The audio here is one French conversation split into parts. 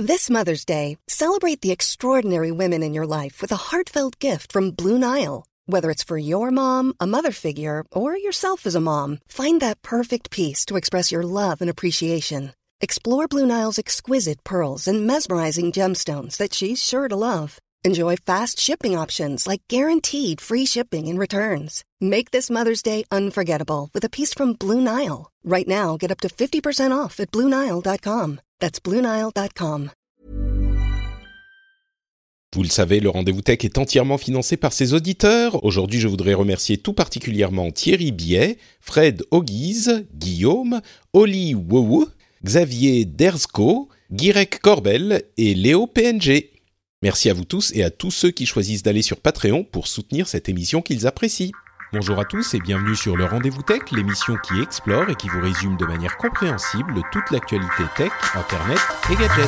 This Mother's Day, celebrate the extraordinary women in your life with a heartfelt gift from Blue Nile. Whether it's for your mom, a mother figure, or yourself as a mom, find that perfect piece to express your love and appreciation. Explore Blue Nile's exquisite pearls and mesmerizing gemstones that she's sure to love. Enjoy fast shipping options like guaranteed free shipping and returns. Make this Mother's Day unforgettable with a piece from Blue Nile. Right now, get up to 50% off at BlueNile.com. That's BlueNile.com. Vous le savez, le Rendez-vous Tech est entièrement financé par ses auditeurs. Aujourd'hui, je voudrais remercier tout particulièrement Thierry Biet, Fred Auguise, Guillaume, Oli Wowou, Xavier Derzko, Guirec Corbel et Léo PNG. Merci à vous tous et à tous ceux qui choisissent d'aller sur Patreon pour soutenir cette émission qu'ils apprécient. Bonjour à tous et bienvenue sur le Rendez-vous Tech, l'émission qui explore et qui vous résume de manière compréhensible toute l'actualité tech, internet et gadgets.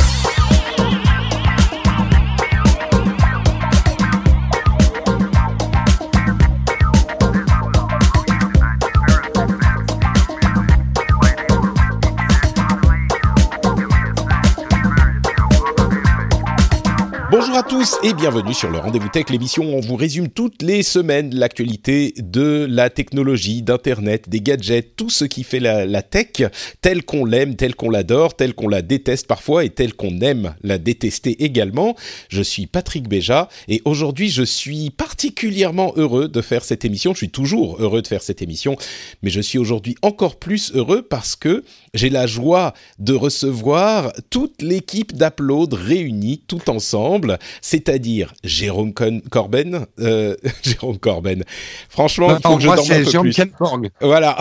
Bonjour à tous et bienvenue sur le Rendez-vous Tech, l'émission où on vous résume toutes les semaines l'actualité de la technologie, d'Internet, des gadgets, tout ce qui fait la tech, telle qu'on l'aime, telle qu'on l'adore, telle qu'on la déteste parfois et telle qu'on aime la détester également. Je suis Patrick Béja et aujourd'hui je suis particulièrement heureux de faire cette émission. Je suis toujours heureux de faire cette émission, mais je suis aujourd'hui encore plus heureux parce que j'ai la joie de recevoir toute l'équipe d'Upload réunie tout ensemble, c'est-à-dire Jérôme Corben. Jérôme Corben. Franchement, il faut que je dorme un peu plus. Kenborg. Voilà.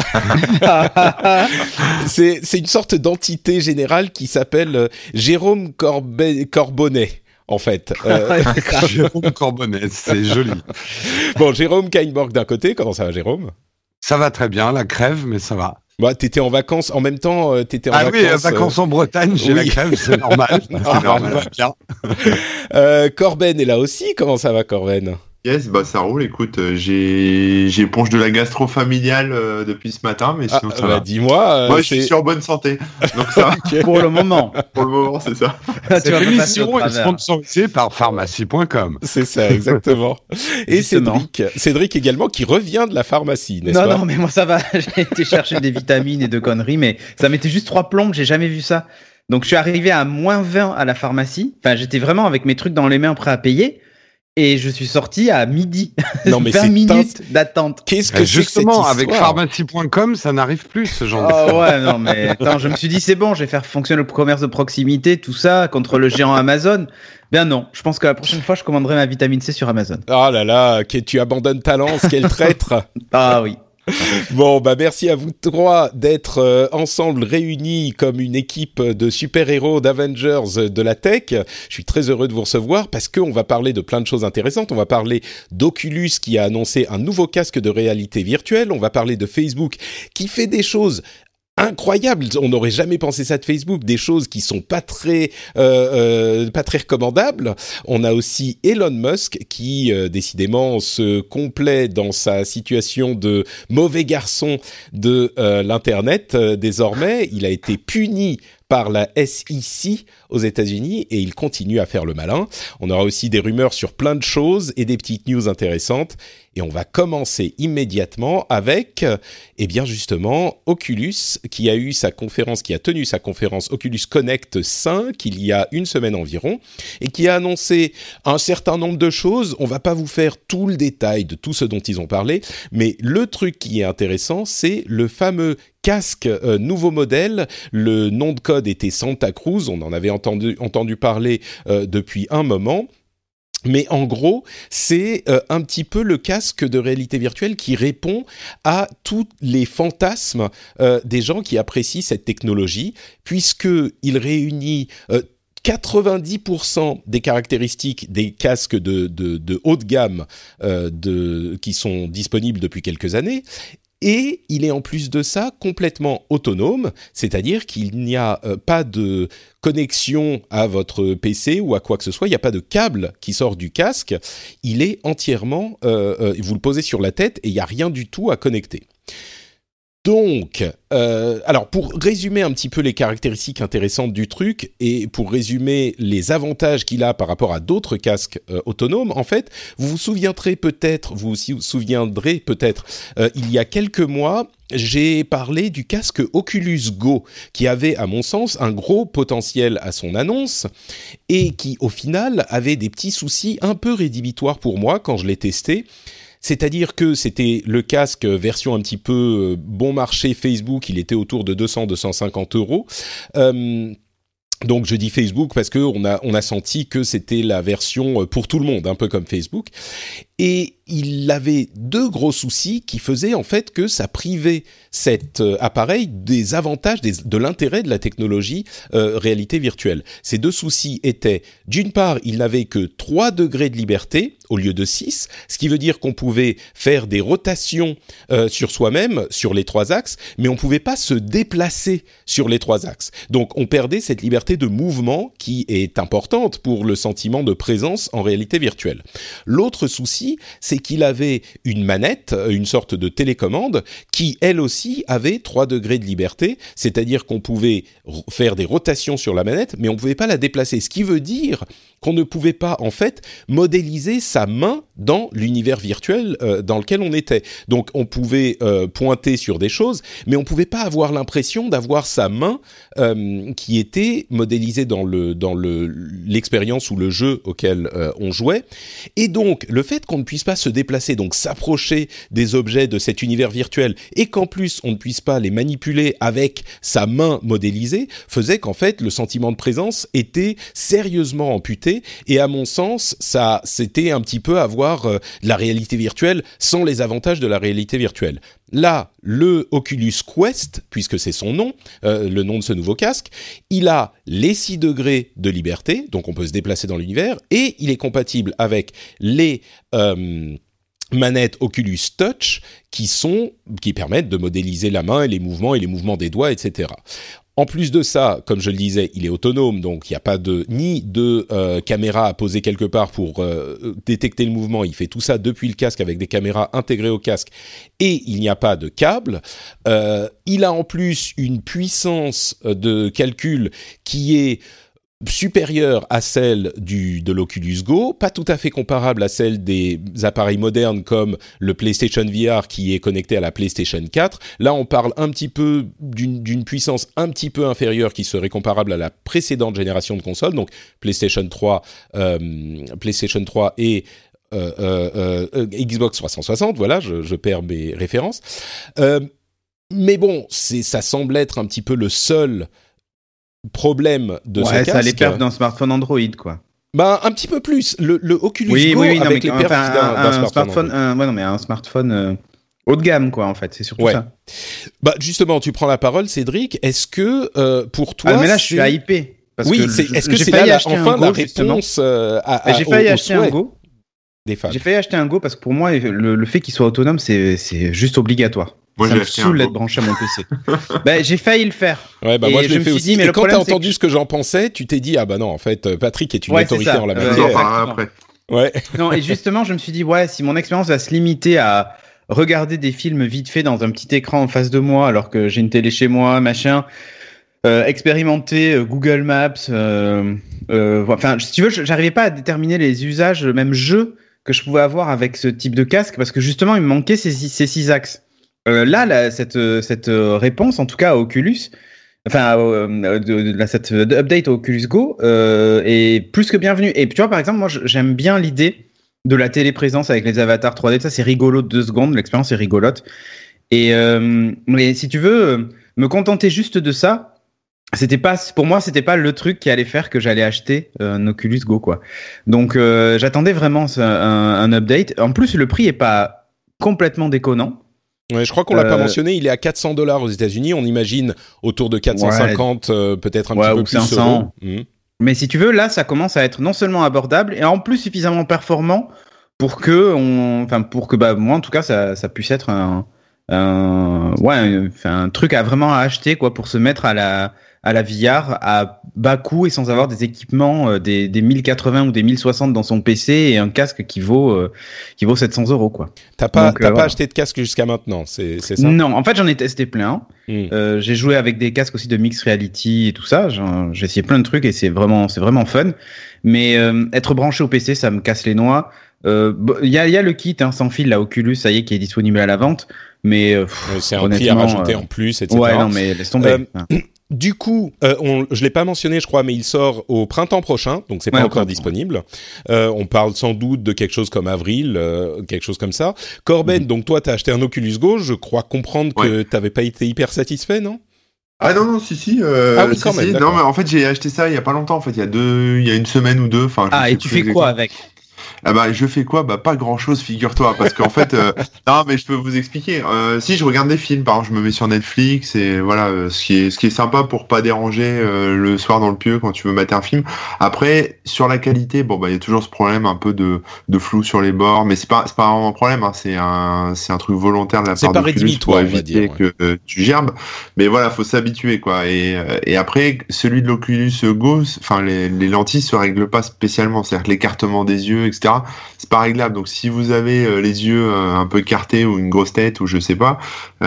c'est une sorte d'entité générale qui s'appelle Jérôme Corbonnet. En fait. Jérôme Corbonnet, c'est joli. Bon, Jérôme Kainborg d'un côté, comment ça va Jérôme ? Ça va très bien, la crève, mais ça va. Bah, t'étais en vacances, en même temps, t'étais en vacances... Ah oui, vacances en Bretagne, j'ai la crève, c'est normal. C'est normal, bien. Corben est là aussi, comment ça va Corben ? Yes, bah ça roule, écoute, j'ai ponche de la gastro familiale depuis ce matin, mais sinon ça va. Dis-moi... Moi, je suis en bonne santé, donc ça va. Okay. Pour le moment. Pour le moment, c'est ça. Cette émission est sponsorisée par pharmacie.com. C'est ça, exactement. Et Cédric également, qui revient de la pharmacie, n'est-ce pas ? Non, mais moi ça va, j'ai été chercher des vitamines et de conneries, mais ça m'était juste 3 plombes, j'ai jamais vu ça. Donc je suis arrivé à moins 20 à la pharmacie, enfin j'étais vraiment avec mes trucs dans les mains prêts à payer. Et je suis sorti à midi. Non, mais 20 minutes d'attente. Qu'est-ce que justement, c'est que cette avec pharmacie.com, ça n'arrive plus, ce genre de choses. Ouais, non, mais attends, je me suis dit, c'est bon, je vais faire fonctionner le commerce de proximité, tout ça, contre le géant Amazon. Bien non, je pense que la prochaine fois, je commanderai ma vitamine C sur Amazon. Oh là là, tu abandonnes ta lance, quel traître. Ah oui. Bon, bah merci à vous trois d'être ensemble réunis comme une équipe de super-héros d'Avengers de la tech. Je suis très heureux de vous recevoir parce qu'on va parler de plein de choses intéressantes. On va parler d'Oculus qui a annoncé un nouveau casque de réalité virtuelle. On va parler de Facebook qui fait des choses incroyable, on n'aurait jamais pensé ça de Facebook, des choses qui sont pas très recommandables. On a aussi Elon Musk qui décidément se complaît dans sa situation de mauvais garçon de l'internet désormais. Il a été puni par la SEC aux États-Unis et il continue à faire le malin. On aura aussi des rumeurs sur plein de choses et des petites news intéressantes. Et on va commencer immédiatement avec, eh bien justement, Oculus qui a tenu sa conférence Oculus Connect 5 il y a une semaine environ et qui a annoncé un certain nombre de choses. On va pas vous faire tout le détail de tout ce dont ils ont parlé, mais le truc qui est intéressant, c'est le fameux casque nouveau modèle. Le nom de code était Santa Cruz, on en avait entendu parler depuis un moment. Mais en gros, c'est un petit peu le casque de réalité virtuelle qui répond à tous les fantasmes des gens qui apprécient cette technologie, puisqu'il réunit 90% des caractéristiques des casques de haut de gamme qui sont disponibles depuis quelques années. Et il est en plus de ça complètement autonome, c'est-à-dire qu'il n'y a pas de connexion à votre PC ou à quoi que ce soit, il n'y a pas de câble qui sort du casque, il est entièrement, vous le posez sur la tête et il n'y a rien du tout à connecter. Donc, alors pour résumer un petit peu les caractéristiques intéressantes du truc et pour résumer les avantages qu'il a par rapport à d'autres casques autonomes, en fait, vous vous souviendrez peut-être, il y a quelques mois, j'ai parlé du casque Oculus Go qui avait, à mon sens, un gros potentiel à son annonce et qui, au final, avait des petits soucis un peu rédhibitoires pour moi quand je l'ai testé. C'est-à-dire que c'était le casque version un petit peu bon marché Facebook, il était autour de 200-250 euros. Donc je dis Facebook parce que on a senti que c'était la version pour tout le monde, un peu comme Facebook. Et il avait deux gros soucis qui faisaient en fait que ça privait cet appareil des avantages, de l'intérêt de la technologie réalité virtuelle. Ces deux soucis étaient, d'une part, il n'avait que 3 degrés de liberté au lieu de 6, ce qui veut dire qu'on pouvait faire des rotations sur soi-même, sur les 3 axes, mais on pouvait pas se déplacer sur les 3 axes. Donc on perdait cette liberté de mouvement qui est importante pour le sentiment de présence en réalité virtuelle. L'autre souci, c'est qu'il avait une manette, une sorte de télécommande, qui elle aussi avait 3 degrés de liberté, c'est-à-dire qu'on pouvait faire des rotations sur la manette, mais on ne pouvait pas la déplacer, ce qui veut dire qu'on ne pouvait pas en fait modéliser sa main dans l'univers virtuel dans lequel on était. Donc on pouvait pointer sur des choses, mais on ne pouvait pas avoir l'impression d'avoir sa main qui était modélisée dans l'expérience ou le jeu auquel on jouait. Et donc le fait qu'on ne puisse pas se déplacer, donc s'approcher des objets de cet univers virtuel, et qu'en plus on ne puisse pas les manipuler avec sa main modélisée, faisait qu'en fait le sentiment de présence était sérieusement amputé. Et à mon sens, ça, c'était un petit peu avoir de la réalité virtuelle sans les avantages de la réalité virtuelle. Là, le Oculus Quest, puisque c'est son nom, le nom de ce nouveau casque, il a les 6 degrés de liberté, donc on peut se déplacer dans l'univers, et il est compatible avec les manettes Oculus Touch qui permettent de modéliser la main et les mouvements des doigts, etc. En plus de ça, comme je le disais, il est autonome, donc il n'y a pas ni de caméra à poser quelque part pour détecter le mouvement. Il fait tout ça depuis le casque avec des caméras intégrées au casque et il n'y a pas de câble. Il a en plus une puissance de calcul qui est supérieure à celle de l'Oculus Go, pas tout à fait comparable à celle des appareils modernes comme le PlayStation VR qui est connecté à la PlayStation 4. Là, on parle un petit peu d'une puissance un petit peu inférieure qui serait comparable à la précédente génération de consoles, donc PlayStation 3 et Xbox 360, voilà, je perds mes références. Mais bon, ça semble être un petit peu le seul problème de ce casque. Ça a les perfs d'un smartphone Android, quoi. Ben, un petit peu plus. Le Oculus Go avec les perfs d'un smartphone. Un smartphone haut de gamme, quoi, en fait. C'est surtout ça. Bah, justement, tu prends la parole, Cédric. Est-ce que, pour toi... mais là, je suis hypé. Est-ce que c'est là, enfin, la réponse j'ai failli acheter un Go. Des fans. J'ai failli acheter un Go parce que pour moi, le fait qu'il soit autonome, c'est juste obligatoire. Moi, ça me saoule d'être branché à mon PC. J'ai failli le faire. Ouais, moi je l'ai fait aussi. Mais quand t'as entendu ce que j'en pensais, tu t'es dit, ah bah non, en fait, Patrick est une autorité en la matière. Après. Ouais. Non, et justement, je me suis dit, si mon expérience va se limiter à regarder des films vite fait dans un petit écran en face de moi, alors que j'ai une télé chez moi, machin, expérimenter Google Maps, si tu veux, j'arrivais pas à déterminer les usages, même jeux, que je pouvais avoir avec ce type de casque, parce que justement, il me manquait ces 6 axes. Cette réponse, en tout cas à Oculus, cette update à Oculus Go est plus que bienvenue. Et tu vois, par exemple, moi, j'aime bien l'idée de la téléprésence avec les avatars 3D. Ça, c'est rigolo de 2 secondes. L'expérience est rigolote. Et mais si tu veux me contenter juste de ça, pour moi, c'était pas le truc qui allait faire que j'allais acheter un Oculus Go, quoi. Donc, j'attendais vraiment un update. En plus, le prix est pas complètement déconnant. Ouais, je crois qu'on l'a pas mentionné, il est à $400 aux États-Unis, on imagine autour de 450, peut-être un petit peu plus 500. Mais si tu veux, là, ça commence à être non seulement abordable et en plus suffisamment performant pour que moi en tout cas ça puisse être un truc à vraiment acheter, quoi, pour se mettre à à la VR à bas coût et sans avoir des équipements, des 1080 ou des 1060 dans son PC et un casque qui vaut 700 € quoi. T'as pas acheté de casque jusqu'à maintenant, c'est ça? Non, en fait j'en ai testé plein. J'ai joué avec des casques aussi de mixed reality et tout ça. J'ai essayé plein de trucs et c'est vraiment fun. Mais être branché au PC, ça me casse les noix. Il y a le kit sans fil, la Oculus, ça y est, qui est disponible à la vente. Mais c'est un prix à rajouter en plus, etc. Ouais, non, mais laisse tomber. Du coup, je l'ai pas mentionné, je crois, mais il sort au printemps prochain, donc c'est pas encore disponible. On parle sans doute de quelque chose comme avril, quelque chose comme ça. Corben, donc toi, t'as acheté un Oculus Go. Je crois comprendre que t'avais pas été hyper satisfait, non? Ah non, si. Ah oui, quand même. Non, mais en fait, j'ai acheté ça il y a pas longtemps. En fait, il y a une semaine ou deux. Enfin. Et tu fais quoi avec? Ah bah je fais quoi? Bah pas grand chose, figure-toi, parce qu'en fait non mais je peux vous expliquer. Si je regarde des films, par exemple, je me mets sur Netflix et voilà, ce qui est sympa pour pas déranger le soir dans le pieu quand tu veux mater un film. Après sur la qualité, bon bah il y a toujours ce problème un peu de flou sur les bords, mais c'est pas vraiment un problème, hein, c'est un truc volontaire de la part d'Oculus pour éviter que tu gerbes. Mais voilà, faut s'habituer quoi. Et après celui de l'Oculus Go, enfin les lentilles se règlent pas spécialement, c'est-à-dire que l'écartement des yeux, etc. C'est pas réglable. Donc si vous avez les yeux un peu écartés ou une grosse tête ou je sais pas,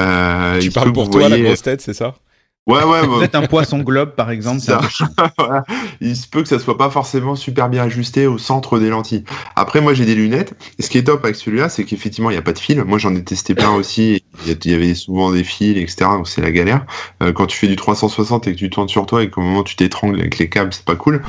tu parles pour toi la grosse tête, c'est ça? Ouais. Peut-être un poisson globe, par exemple. Ça. Voilà. Il se peut que ça soit pas forcément super bien ajusté au centre des lentilles. Après, moi, j'ai des lunettes. Et ce qui est top avec celui-là, c'est qu'effectivement, il n'y a pas de fil. Moi, j'en ai testé plein aussi. Il y avait souvent des fils, etc. Donc, c'est la galère. Quand tu fais du 360 et que tu tournes sur toi et qu'au moment où tu t'étrangles avec les câbles, c'est pas cool.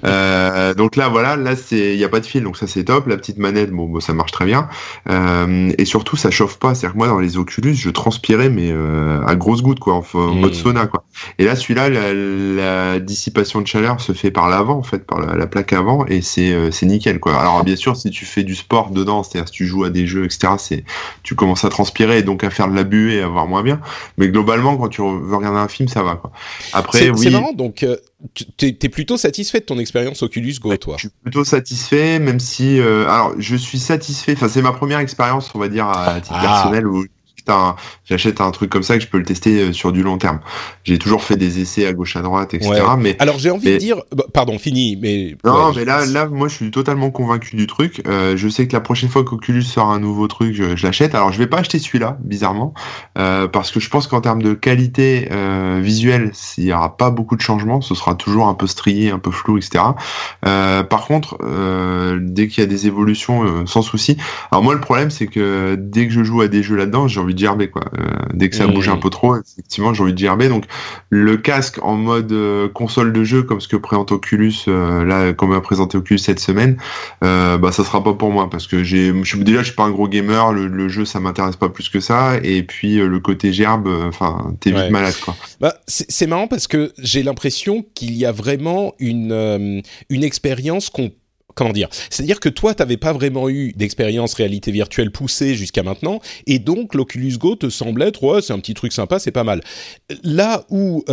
Donc là, voilà. Là, il n'y a pas de fil. Donc, ça, c'est top. La petite manette, bon, ça marche très bien. Et surtout, ça chauffe pas. C'est-à-dire que moi, dans les Oculus, je transpirais, mais à grosses gouttes, quoi. En mode sauna, quoi. Et là, celui-là, la dissipation de chaleur se fait par l'avant, en fait, par la plaque avant, et c'est nickel, quoi. Alors, bien sûr, si tu fais du sport dedans, c'est-à-dire si tu joues à des jeux, etc., tu commences à transpirer et donc à faire de la buée et à voir moins bien. Mais globalement, quand tu veux regarder un film, ça va, quoi. Après, c'est marrant, donc t'es plutôt satisfait de ton expérience Oculus Go, toi? Je suis plutôt satisfait, même si, alors, je suis satisfait. Enfin, c'est ma première expérience, on va dire, à titre personnel où j'achète un truc comme ça que je peux le tester sur du long terme. J'ai toujours fait des essais à gauche à droite, etc. Ouais. Mais alors j'ai envie de dire, pardon, fini, mais non, mais là, moi, je suis totalement convaincu du truc. Je sais que la prochaine fois qu'Oculus sort un nouveau truc, je l'achète. Alors je vais pas acheter celui-là, bizarrement, parce que je pense qu'en termes de qualité visuelle, il y aura pas beaucoup de changements. Ce sera toujours un peu strié, un peu flou, etc. Par contre, dès qu'il y a des évolutions, sans souci. Alors moi, le problème, c'est que dès que je joue à des jeux là-dedans, j'ai envie de gerber, quoi. Dès que ça bouge un peu trop, effectivement, j'ai envie de gerber. Donc, le casque en mode console de jeu, comme ce que présente Oculus, là, comme a présenté Oculus cette semaine, ça sera pas pour moi, parce que je suis pas un gros gamer, le jeu, ça m'intéresse pas plus que ça, et puis le côté gerbe, t'es vite malade, quoi. C'est marrant parce que j'ai l'impression qu'il y a vraiment une expérience comment dire? C'est-à-dire que toi, t'avais pas vraiment eu d'expérience réalité virtuelle poussée jusqu'à maintenant, et donc l'Oculus Go te semble être, c'est un petit truc sympa, c'est pas mal. Là où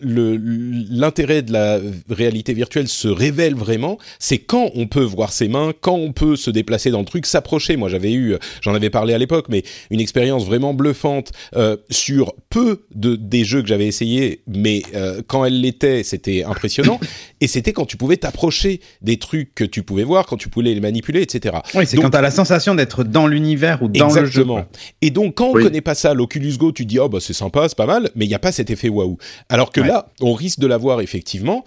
l'intérêt de la réalité virtuelle se révèle vraiment, c'est quand on peut voir ses mains, quand on peut se déplacer dans le truc, s'approcher. Moi, j'en avais parlé à l'époque, mais une expérience vraiment bluffante sur peu des jeux que j'avais essayés, mais quand elle l'était, c'était impressionnant. Et c'était quand tu pouvais t'approcher des trucs que tu pouvais voir, quand tu pouvais les manipuler, etc. Oui, c'est donc, quand tu as la sensation d'être dans l'univers ou dans le jeu. Exactement. Et donc, quand on connaît pas ça, l'Oculus Go, tu te dis, c'est sympa, c'est pas mal, mais il n'y a pas cet effet waouh. Alors que là, on risque de l'avoir effectivement.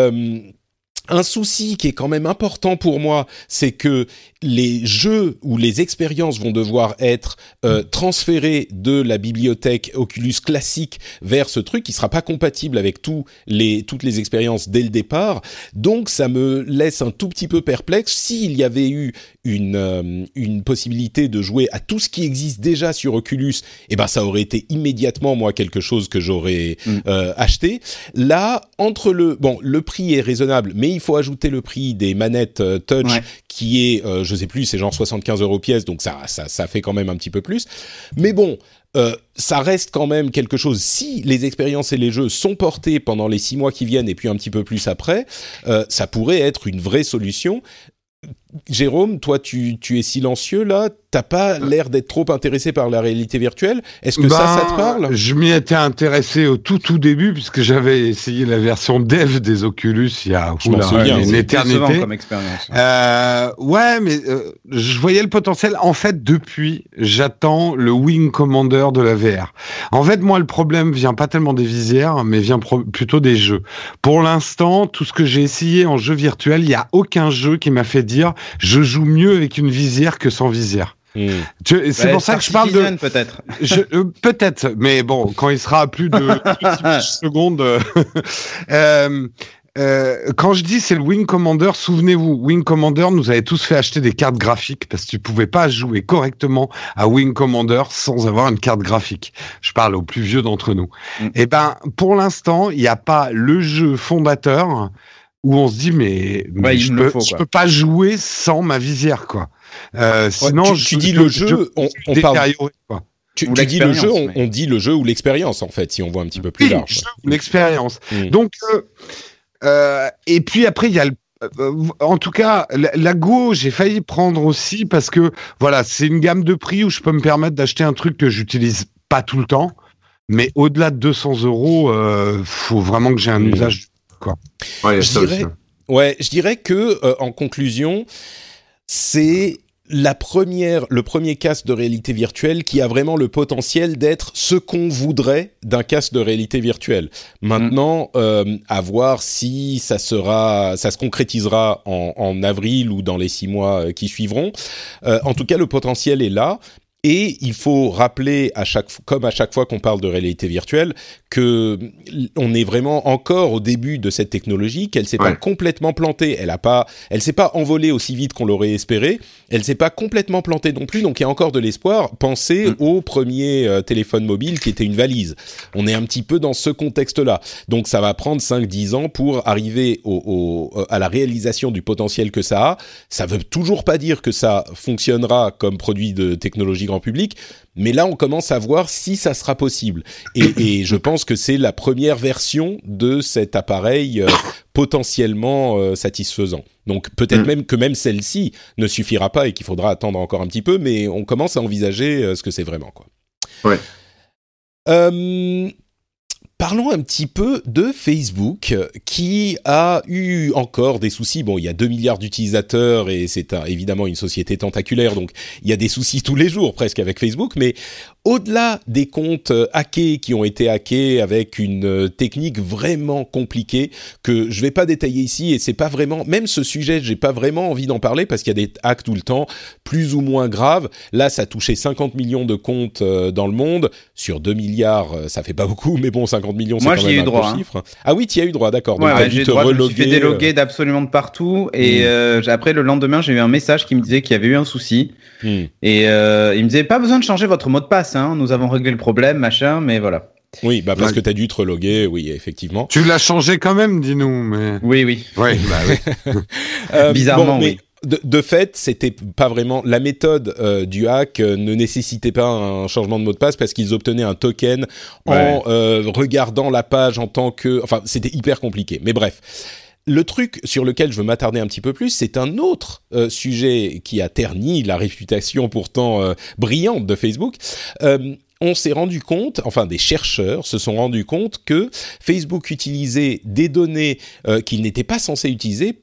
Un souci qui est quand même important pour moi, c'est que les jeux ou les expériences vont devoir être transférés de la bibliothèque Oculus classique vers ce truc qui sera pas compatible avec toutes les expériences dès le départ. Donc ça me laisse un tout petit peu perplexe. S'il y avait eu une possibilité de jouer à tout ce qui existe déjà sur Oculus, ça aurait été immédiatement moi quelque chose que j'aurais acheté. Là, le prix est raisonnable, mais il faut ajouter le prix des manettes touch qui est je sais plus, c'est genre 75 € pièce, donc ça fait quand même un petit peu plus. Mais bon, ça reste quand même quelque chose. Si les expériences et les jeux sont portés pendant les 6 mois qui viennent et puis un petit peu plus après, ça pourrait être une vraie solution. Jérôme, toi, tu es silencieux là. T'as pas l'air d'être trop intéressé par la réalité virtuelle. Est-ce que ça te parle ? Je m'y étais intéressé au tout début puisque j'avais essayé la version dev des Oculus il y a une éternité. Comme expérience. Ouais, mais je voyais le potentiel. En fait, depuis, j'attends le Wing Commander de la VR. En fait, moi, le problème vient pas tellement des visières, mais vient plutôt des jeux. Pour l'instant, tout ce que j'ai essayé en jeu virtuel, il y a aucun jeu qui m'a fait dire je joue mieux avec une visière que sans visière. C'est pour ça que je parle de peut-être. Peut-être, mais bon, quand il sera à plus de 6 secondes. Quand je dis c'est le Wing Commander, souvenez-vous, Wing Commander nous avait tous fait acheter des cartes graphiques parce que tu pouvais pas jouer correctement à Wing Commander sans avoir une carte graphique. Je parle aux plus vieux d'entre nous. Et ben, pour l'instant, il n'y a pas le jeu fondateur où on se dit mais je peux pas jouer sans ma visière, quoi. Sinon, tu dis le jeu, on parle. Quoi. Tu dis le jeu, on dit le jeu ou l'expérience, en fait, si on voit un petit peu plus large. L'expérience. Donc, et puis après, il y a en tout cas, la Go, j'ai failli prendre aussi parce que, voilà, c'est une gamme de prix où je peux me permettre d'acheter un truc que j'utilise pas tout le temps. Mais au-delà de 200 €, faut vraiment que j'ai un usage, quoi. Ouais, je dirais que, en conclusion, c'est le premier casque de réalité virtuelle qui a vraiment le potentiel d'être ce qu'on voudrait d'un casque de réalité virtuelle. Maintenant, à voir si ça se concrétisera en avril ou dans les 6 mois qui suivront. En tout cas, le potentiel est là. Et il faut rappeler comme à chaque fois qu'on parle de réalité virtuelle, que on est vraiment encore au début de cette technologie, qu'elle s'est pas complètement plantée. Elle s'est pas envolée aussi vite qu'on l'aurait espéré. Elle s'est pas complètement plantée non plus. Donc il y a encore de l'espoir. Pensez au premier téléphone mobile qui était une valise. On est un petit peu dans ce contexte-là. Donc ça va prendre 5-10 ans pour arriver à la réalisation du potentiel que ça a. Ça veut toujours pas dire que ça fonctionnera comme produit de technologie grand public, mais là on commence à voir si ça sera possible et je pense que c'est la première version de cet appareil potentiellement satisfaisant. Donc peut-être même que celle-ci ne suffira pas et qu'il faudra attendre encore un petit peu, mais on commence à envisager ce que c'est vraiment, quoi. Parlons un petit peu de Facebook, qui a eu encore des soucis. Bon, il y a 2 milliards d'utilisateurs et c'est évidemment une société tentaculaire, donc il y a des soucis tous les jours presque avec Facebook, mais au-delà des comptes hackés qui ont été hackés avec une technique vraiment compliquée que je vais pas détailler ici, et c'est pas vraiment, même ce sujet, j'ai pas vraiment envie d'en parler parce qu'il y a des hacks tout le temps, plus ou moins graves. Là, ça touchait 50 millions de comptes dans le monde. Sur 2 milliards, ça fait pas beaucoup, mais bon, 50 millions, c'est quand même un gros chiffre. Ah oui, tu y as eu droit, d'accord. Donc, j'ai eu droit, je me suis fait déloguer d'absolument de partout. Et après, le lendemain, j'ai eu un message qui me disait qu'il y avait eu un souci. Et il me disait, pas besoin de changer votre mot de passe, hein. Nous avons réglé le problème, machin, mais voilà. Oui, parce que tu as dû te reloguer, oui, effectivement. Tu l'as changé quand même, dis-nous. Mais... Oui. Oui. Bizarrement, oui. De fait, c'était pas vraiment la méthode du hack ne nécessitait pas un changement de mot de passe parce qu'ils obtenaient un token en regardant la page en tant que... Enfin, c'était hyper compliqué. Mais bref. Le truc sur lequel je veux m'attarder un petit peu plus, c'est un autre sujet qui a terni la réputation pourtant brillante de Facebook. On s'est rendu compte, enfin des chercheurs se sont rendus compte que Facebook utilisait des données qu'il n'était pas censé utiliser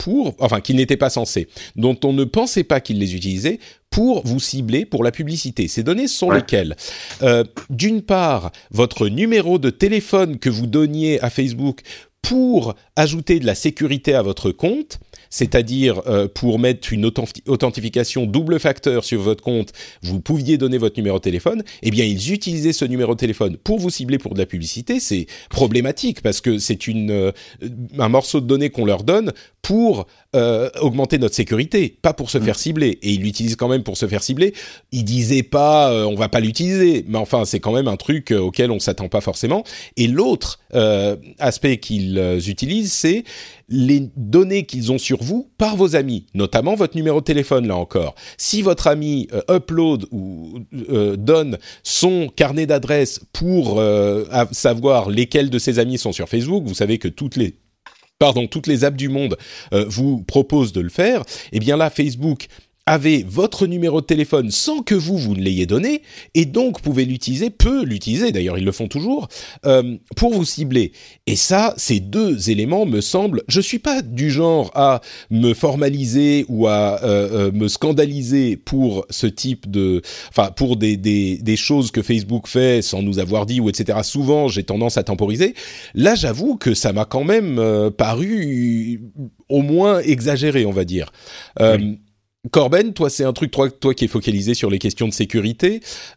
dont on ne pensait pas qu'il les utilisait pour vous cibler pour la publicité. Ces données sont lesquelles ? D'une part, votre numéro de téléphone que vous donniez à Facebook pour ajouter de la sécurité à votre compte, c'est-à-dire pour mettre une authentification double facteur sur votre compte, vous pouviez donner votre numéro de téléphone, eh bien ils utilisaient ce numéro de téléphone pour vous cibler pour de la publicité. C'est problématique parce que c'est un morceau de données qu'on leur donne pour augmenter notre sécurité, pas pour se faire cibler. Et ils l'utilisent quand même pour se faire cibler. Ils disaient pas on va pas l'utiliser, mais enfin c'est quand même un truc auquel on s'attend pas forcément. Et l'autre aspect qu'ils utilisent, c'est les données qu'ils ont sur vous par vos amis, notamment votre numéro de téléphone, là encore. Si votre ami upload ou donne son carnet d'adresses pour savoir lesquels de ses amis sont sur Facebook, vous savez que toutes les toutes les apps du monde vous proposent de le faire, eh bien là, Facebook avait votre numéro de téléphone sans que vous ne l'ayez donné, et donc peut l'utiliser, d'ailleurs ils le font toujours, pour vous cibler. Et ça, ces deux éléments me semblent... Je suis pas du genre à me formaliser ou à me scandaliser pour ce type de... Enfin, pour des choses que Facebook fait sans nous avoir dit, ou etc. Souvent, j'ai tendance à temporiser. Là, j'avoue que ça m'a quand même paru au moins exagéré, on va dire. Oui. Corben, toi, c'est un truc, toi qui es focalisé sur les questions de sécurité.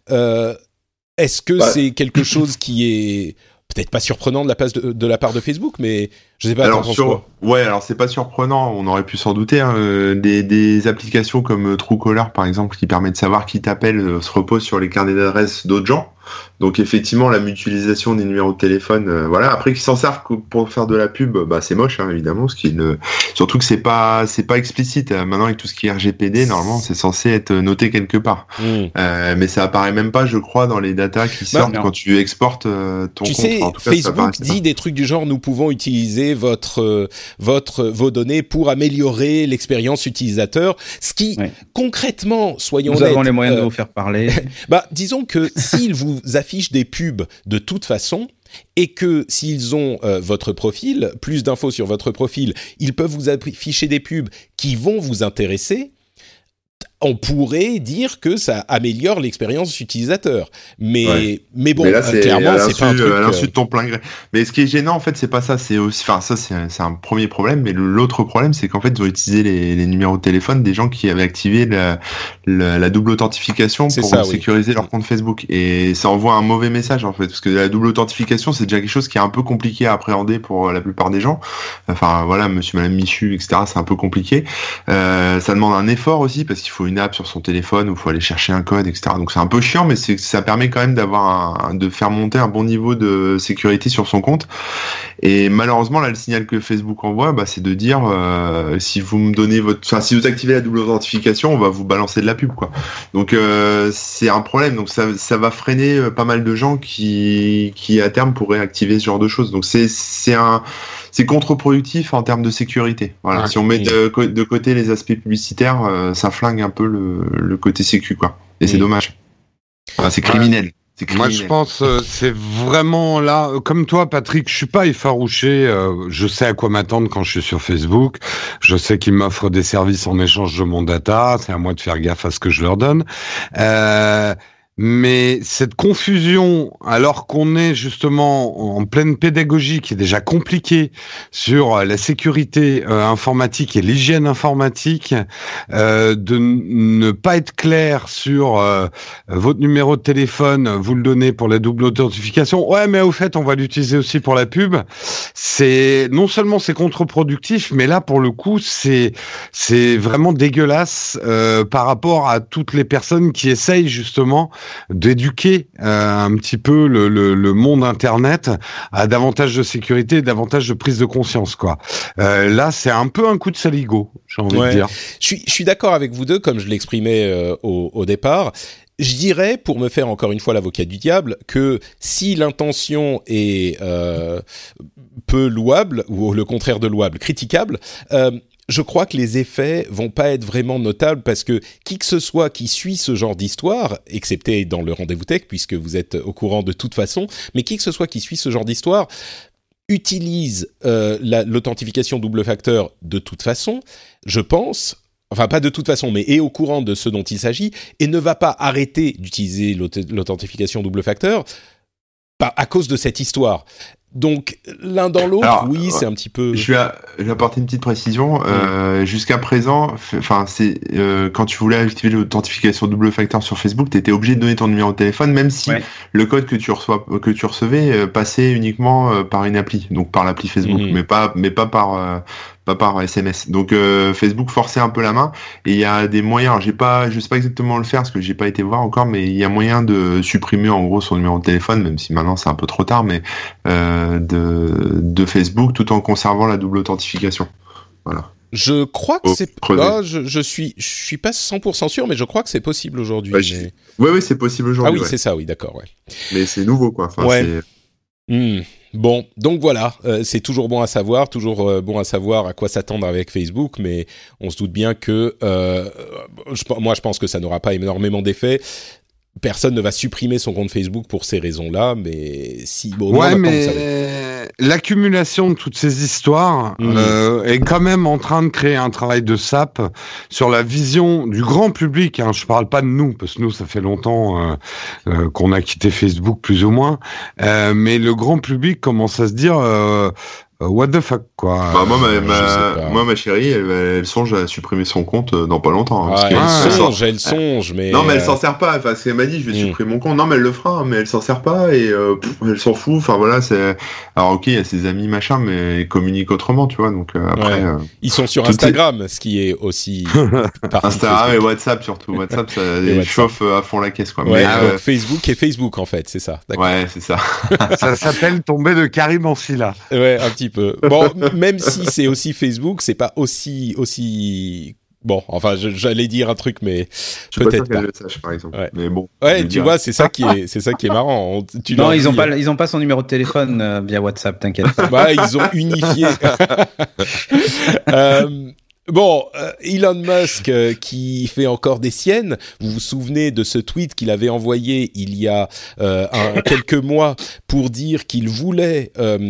Est-ce que c'est quelque chose qui est peut-être pas surprenant de la part de Facebook, mais je sais pas. Alors alors c'est pas surprenant, on aurait pu s'en douter. Hein, des applications comme Truecaller, par exemple, qui permet de savoir qui t'appelle, se repose sur les carnets d'adresses d'autres gens. Donc effectivement, la mutualisation des numéros de téléphone, voilà. Après qu'ils s'en servent pour faire de la pub, c'est moche, hein, évidemment, surtout que c'est pas explicite. Maintenant, avec tout ce qui est RGPD, normalement, c'est censé être noté quelque part. Mais ça apparaît même pas, je crois, dans les datas qui sortent quand tu exportes ton compte. Tu sais, Facebook dit des trucs du genre: nous pouvons utiliser vos données pour améliorer l'expérience utilisateur. Ce qui, concrètement, soyons honnêtes, nous avons les moyens de vous faire parler. Disons que s'ils vous affichent des pubs de toute façon, et que s'ils ont votre profil, plus d'infos sur votre profil, ils peuvent vous afficher des pubs qui vont vous intéresser, on pourrait dire que ça améliore l'expérience utilisateur. Mais bon, mais là, clairement, c'est pas un truc... à l'insu de ton plein gré. Mais ce qui est gênant, en fait, c'est pas ça. C'est aussi, ça, c'est un premier problème. Mais l'autre problème, c'est qu'en fait, ils ont utilisé les numéros de téléphone des gens qui avaient activé la double authentification pour sécuriser leur compte Facebook. Et ça envoie un mauvais message, en fait. Parce que la double authentification, c'est déjà quelque chose qui est un peu compliqué à appréhender pour la plupart des gens. Enfin, voilà, monsieur, madame Michu, etc., c'est un peu compliqué. Ça demande un effort aussi, parce qu'il faut une app sur son téléphone où il faut aller chercher un code, etc. Donc c'est un peu chiant, mais ça permet quand même de faire monter un bon niveau de sécurité sur son compte. Et malheureusement, là, le signal que Facebook envoie, c'est de dire si vous me donnez si vous activez la double authentification, on va vous balancer de la pub, quoi. Donc c'est un problème. Donc ça va freiner pas mal de gens qui à terme pourraient activer ce genre de choses. Donc c'est contre-productif en termes de sécurité. Voilà. Ouais, si on met de côté les aspects publicitaires, ça flingue un peu le côté sécu, quoi. Et c'est dommage. Enfin, c'est criminel. Moi, je pense c'est vraiment là, comme toi, Patrick, je suis pas effarouché. Je sais à quoi m'attendre quand je suis sur Facebook. Je sais qu'ils m'offrent des services en échange de mon data. C'est à moi de faire gaffe à ce que je leur donne. Mais cette confusion, alors qu'on est justement en pleine pédagogie qui est déjà compliquée sur la sécurité informatique et l'hygiène informatique, de ne pas être clair sur votre numéro de téléphone, vous le donnez pour la double authentification. Ouais, mais au fait, on va l'utiliser aussi pour la pub. C'est non seulement c'est contre-productif, mais là pour le coup, c'est vraiment dégueulasse par rapport à toutes les personnes qui essayent justement d'éduquer un petit peu le monde Internet à davantage de sécurité, davantage de prise de conscience, quoi. Là, c'est un peu un coup de saligo, j'ai envie de dire. Je suis d'accord avec vous deux, comme je l'exprimais au départ. Je dirais, pour me faire encore une fois l'avocat du diable, que si l'intention est peu louable, ou le contraire de louable, critiquable, je crois que les effets vont pas être vraiment notables parce que qui que ce soit qui suit ce genre d'histoire, excepté dans le rendez-vous tech puisque vous êtes au courant de toute façon, mais qui que ce soit qui suit ce genre d'histoire utilise l'authentification double facteur de toute façon, je pense. Enfin, pas de toute façon, mais est au courant de ce dont il s'agit et ne va pas arrêter d'utiliser l'authentification double facteur à cause de cette histoire. Donc, l'un dans l'autre, oui, c'est un petit peu... Je vais apporter une petite précision. Jusqu'à présent, c'est quand tu voulais activer l'authentification double facteur sur Facebook, tu étais obligé de donner ton numéro de téléphone, même si le code que tu recevais passait uniquement par une appli, donc par l'appli Facebook, mais pas par SMS. Donc Facebook forçait un peu la main et il y a des moyens, je sais pas exactement le faire parce que j'ai pas été voir encore, mais il y a moyen de supprimer en gros son numéro de téléphone, même si maintenant c'est un peu trop tard, mais de Facebook tout en conservant la double authentification. Voilà. Je crois que c'est je suis pas 100% sûr, mais je crois que c'est possible aujourd'hui. Oui, c'est possible aujourd'hui. Ah oui, c'est ça, oui, d'accord, ouais. Mais c'est nouveau, quoi. Enfin, Bon, donc voilà, c'est toujours bon à savoir, bon à savoir à quoi s'attendre avec Facebook, mais on se doute bien que moi je pense que ça n'aura pas énormément d'effet. Personne ne va supprimer son compte Facebook pour ces raisons-là, mais si... Bon, ouais, mais l'accumulation de toutes ces histoires est quand même en train de créer un travail de sape sur la vision du grand public. Hein. Je parle pas de nous, parce que nous, ça fait longtemps qu'on a quitté Facebook, plus ou moins. Mais le grand public commence à se dire... what the fuck, quoi. Bah, moi, ma chérie, elle songe à supprimer son compte dans pas longtemps. Hein, elle songe, mais... Non, mais elle s'en sert pas. Enfin, elle m'a dit, je vais supprimer mon compte. Non, mais elle le fera, mais elle s'en sert pas et elle s'en fout. Enfin, voilà, c'est... Alors, ok, il y a ses amis, machin, mais ils communiquent autrement, tu vois, donc après... Ils sont sur Instagram, ce qui est aussi... Instagram et WhatsApp, surtout. WhatsApp, ça chauffe à fond la caisse, quoi. Ouais, mais, Facebook et Facebook, en fait, c'est ça. D'accord. Ouais, c'est ça. Ça s'appelle tomber de Karim Ancila. Ouais, un petit peu. Bon, même si c'est aussi Facebook, c'est pas aussi... Bon, enfin, j'allais dire un truc, mais peut-être pas. Je le sache, par exemple. Ouais. Mais bon. Ouais, tu vois, c'est ça qui est marrant. Non, ils ont pas son numéro de téléphone via WhatsApp, t'inquiète. Bah, ils ont unifié. Bon, Elon Musk qui fait encore des siennes. Vous vous souvenez de ce tweet qu'il avait envoyé il y a quelques mois pour dire qu'il voulait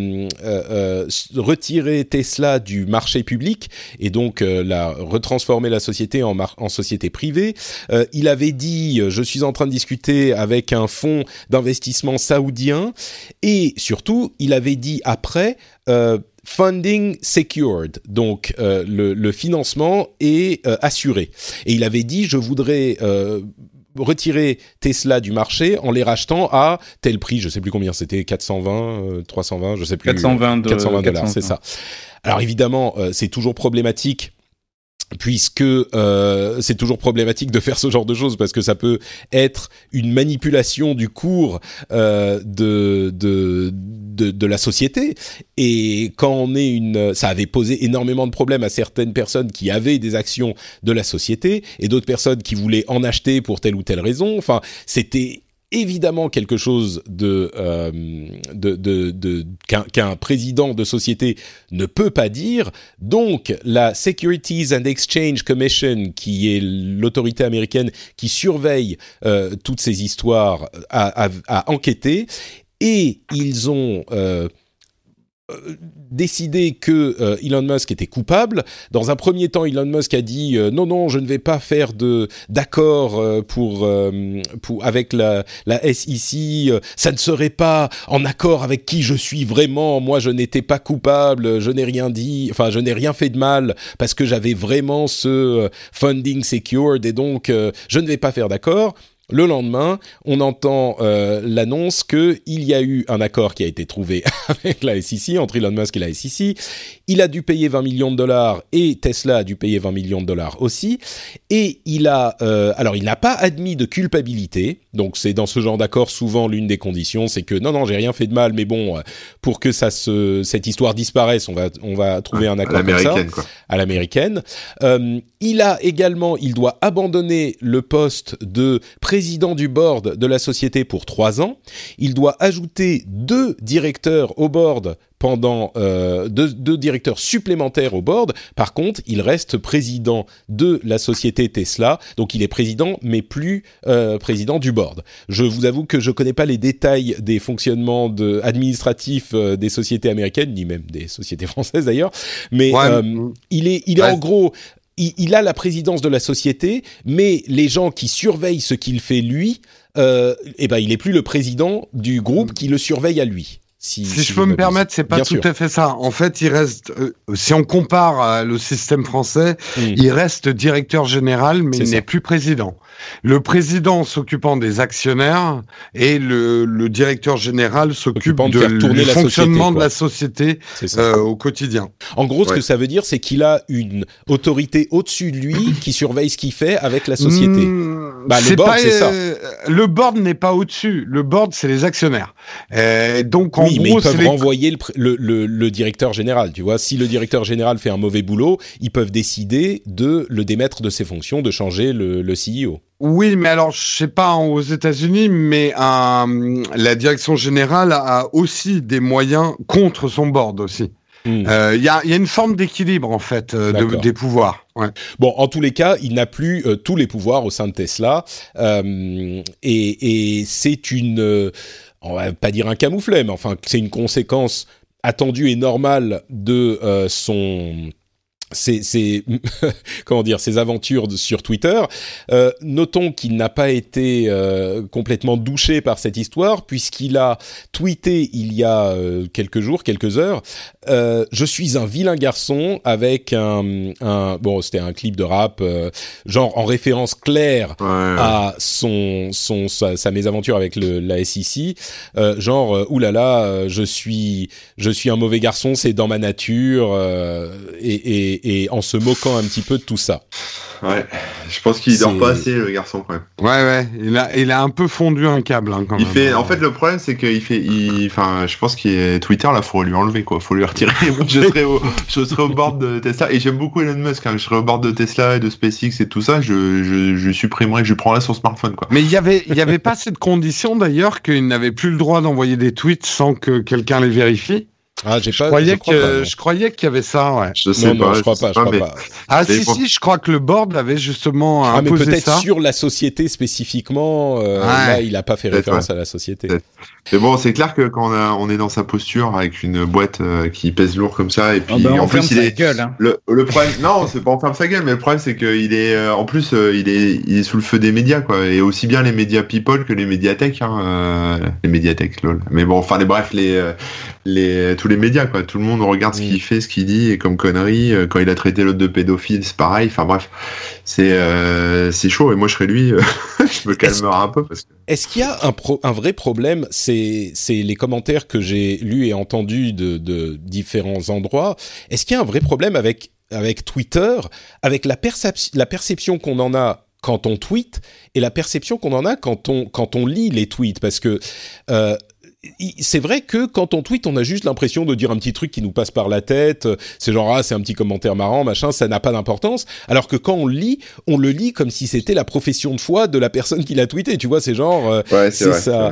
retirer Tesla du marché public et donc retransformer la société en société privée. Il avait dit « Je suis en train de discuter avec un fonds d'investissement saoudien » et surtout, il avait dit après funding secured, donc le financement est assuré. Et il avait dit, je voudrais retirer Tesla du marché en les rachetant à tel prix, je sais plus combien c'était, 420, 320, je sais plus. 420 $, c'est ça. Alors évidemment, c'est toujours problématique. Puisque c'est toujours problématique de faire ce genre de choses parce que ça peut être une manipulation du cours de la société et quand on est ça avait posé énormément de problèmes à certaines personnes qui avaient des actions de la société et d'autres personnes qui voulaient en acheter pour telle ou telle raison. Enfin, c'était évidemment quelque chose qu'un président de société ne peut pas dire. Donc, la Securities and Exchange Commission, qui est l'autorité américaine qui surveille toutes ces histoires, a enquêté et ils ont décidé que Elon Musk était coupable. Dans un premier temps, Elon Musk a dit non, je ne vais pas faire d'accord avec la SEC. Ça ne serait pas en accord avec qui je suis vraiment. Moi, je n'étais pas coupable. Je n'ai rien dit. Enfin, je n'ai rien fait de mal parce que j'avais vraiment ce funding secured et donc je ne vais pas faire d'accord. Le lendemain, on entend l'annonce qu'il y a eu un accord qui a été trouvé avec la SEC, entre Elon Musk et la SEC. Il a dû payer $20 millions et Tesla a dû payer $20 millions aussi. Et il n'a pas admis de culpabilité. Donc c'est dans ce genre d'accord souvent l'une des conditions, c'est que non, j'ai rien fait de mal, mais bon, pour que cette histoire disparaisse, on va trouver un accord comme ça, à l'américaine. Il doit abandonner le poste de président du board de la société pour 3 ans. Il doit ajouter 2 directeurs au board pendant 2 directeurs supplémentaires au board. Par contre, il reste président de la société Tesla. Donc, il est président, mais plus président du board. Je vous avoue que je connais pas les détails des fonctionnements administratifs des sociétés américaines, ni même des sociétés françaises d'ailleurs. Mais il est en gros... Il a la présidence de la société, mais les gens qui surveillent ce qu'il fait lui, il est plus le président du groupe qui le surveille à lui. Si je peux me permettre, c'est pas tout à fait ça. En fait, il reste, si on compare le système français, il reste directeur général, mais il n'est plus président. Le président s'occupant des actionnaires et le directeur général s'occupe du fonctionnement de la société au quotidien. En gros, ce que ça veut dire, c'est qu'il a une autorité au-dessus de lui qui surveille ce qu'il fait avec la société. Le board, c'est ça. Le board n'est pas au-dessus. Le board, c'est les actionnaires. Donc, en Oui, mais gros, ils peuvent c'est renvoyer le directeur général, tu vois. Si le directeur général fait un mauvais boulot, ils peuvent décider de le démettre de ses fonctions, de changer le CEO. Oui, mais alors, je sais pas aux États-Unis, mais la direction générale a aussi des moyens contre son board aussi. Il y a une forme d'équilibre, en fait, des pouvoirs. Ouais. Bon, en tous les cas, il n'a plus tous les pouvoirs au sein de Tesla. Et c'est on va pas dire un camouflet, mais enfin, c'est une conséquence attendue et normale de comment dire, ses aventures sur Twitter. Notons qu'il n'a pas été complètement douché par cette histoire, puisqu'il a tweeté il y a quelques heures, je suis un vilain garçon, avec bon, c'était un clip de rap, genre en référence claire à sa mésaventure avec la SEC, genre oulala, je suis un mauvais garçon, c'est dans ma nature, et en se moquant un petit peu de tout ça. Ouais, je pense qu'il dort pas assez, le garçon, quand même. Ouais, il a un peu fondu un câble, hein, quand même. En fait, le problème, c'est je pense qu'il Twitter, là, faut lui enlever, quoi. Faut lui retirer. Moi, je serais au bord de Tesla, et j'aime beaucoup Elon Musk, hein. Je serais au bord de Tesla et de SpaceX et tout ça. Je supprimerais, je prendrais son smartphone, quoi. Mais il y avait pas cette condition, d'ailleurs, qu'il n'avait plus le droit d'envoyer des tweets sans que quelqu'un les vérifie. Ah, je croyais qu'il y avait ça, ouais. Je crois pas. Ah, si, je crois que le board avait justement imposé ça. Mais peut-être sur la société spécifiquement, là, il a pas fait référence à la société. Peut-être. Mais bon, c'est clair que quand on est dans sa posture avec une boîte qui pèse lourd comme ça, et puis en plus il est gueule, hein. Le problème, non, c'est pas on ferme sa gueule, mais le problème c'est qu'il est en plus il est sous le feu des médias, quoi, et aussi bien les médias people que les médias tech, hein, les médias tech, lol. Mais bon, enfin tous les médias, quoi, tout le monde regarde ce qu'il fait, ce qu'il dit, et comme connerie, quand il a traité l'autre de pédophile, c'est pareil. Enfin bref, c'est chaud, et moi je serais lui, je me calmerai un peu parce que. Est-ce qu'il y a un vrai problème? C'est les commentaires que j'ai lus et entendus de différents endroits. Est-ce qu'il y a un vrai problème avec Twitter, avec la perception qu'on en a quand on tweet et la perception qu'on en a quand on lit les tweets? Parce que c'est vrai que quand on tweet, on a juste l'impression de dire un petit truc qui nous passe par la tête. C'est genre, c'est un petit commentaire marrant, machin, ça n'a pas d'importance. Alors que quand on le lit comme si c'était la profession de foi de la personne qui l'a tweeté. Tu vois, c'est genre, c'est vrai, ça.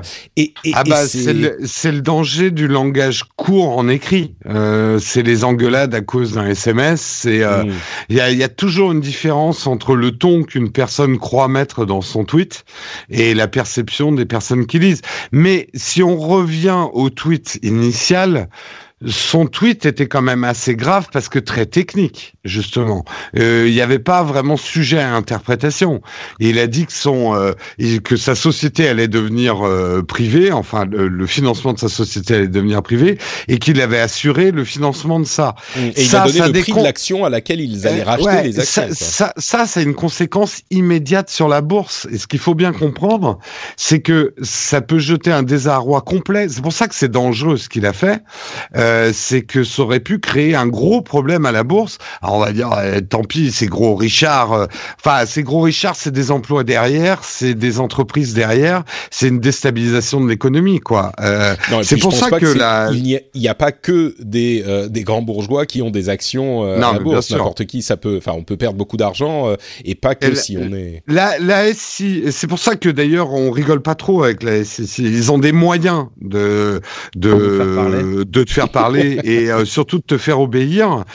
C'est le danger du langage court en écrit. C'est les engueulades à cause d'un SMS. Il y a toujours une différence entre le ton qu'une personne croit mettre dans son tweet et la perception des personnes qui lisent. Mais si on revient au tweet initial, son tweet était quand même assez grave parce que très technique, justement. Il n'y avait pas vraiment sujet à interprétation. Et il a dit que sa société allait devenir privée, enfin le financement de sa société allait devenir privé, et qu'il avait assuré le financement de ça. Et il a donné le prix de l'action à laquelle ils allaient racheter les actions. Ça, c'est une conséquence immédiate sur la bourse. Et ce qu'il faut bien comprendre, c'est que ça peut jeter un désarroi complet. C'est pour ça que c'est dangereux ce qu'il a fait. C'est que ça aurait pu créer un gros problème à la bourse. Alors on va dire, tant pis, ces gros Richards. Ces gros Richards, c'est des emplois derrière, c'est des entreprises derrière, c'est une déstabilisation de l'économie, quoi. C'est pour ça que il n'y a pas que des grands bourgeois qui ont des actions à la bourse. N'importe qui, on peut perdre beaucoup d'argent et pas que si on est. La SI, c'est pour ça que d'ailleurs on rigole pas trop avec la SI. Ils ont des moyens de te faire parler et surtout de te faire obéir.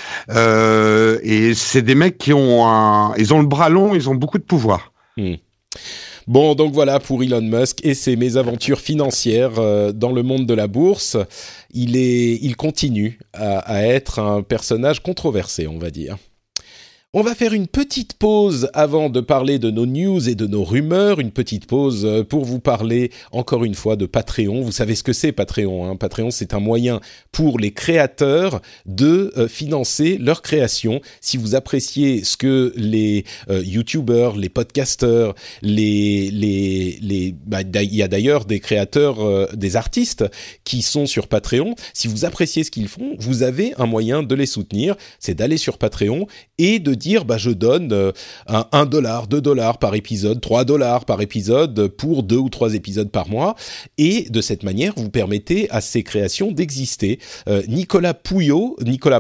Et c'est des mecs qui ont ils ont le bras long, ils ont beaucoup de pouvoir. Bon, donc voilà pour Elon Musk et ses mésaventures financières dans le monde de la bourse. Il continue à être un personnage controversé, on va dire. On va faire une petite pause avant de parler de nos news et de nos rumeurs. Une petite pause pour vous parler encore une fois de Patreon. Vous savez ce que c'est Patreon, hein. Patreon, c'est un moyen pour les créateurs de financer leur création. Si vous appréciez ce que les YouTubers, les podcasters, il y a d'ailleurs des créateurs, des artistes qui sont sur Patreon. Si vous appréciez ce qu'ils font, vous avez un moyen de les soutenir. C'est d'aller sur Patreon et de dire je donne $1, $2 par épisode, $3 par épisode pour 2 ou 3 épisodes par mois, et de cette manière vous permettez à ces créations d'exister. Nicolas Poulot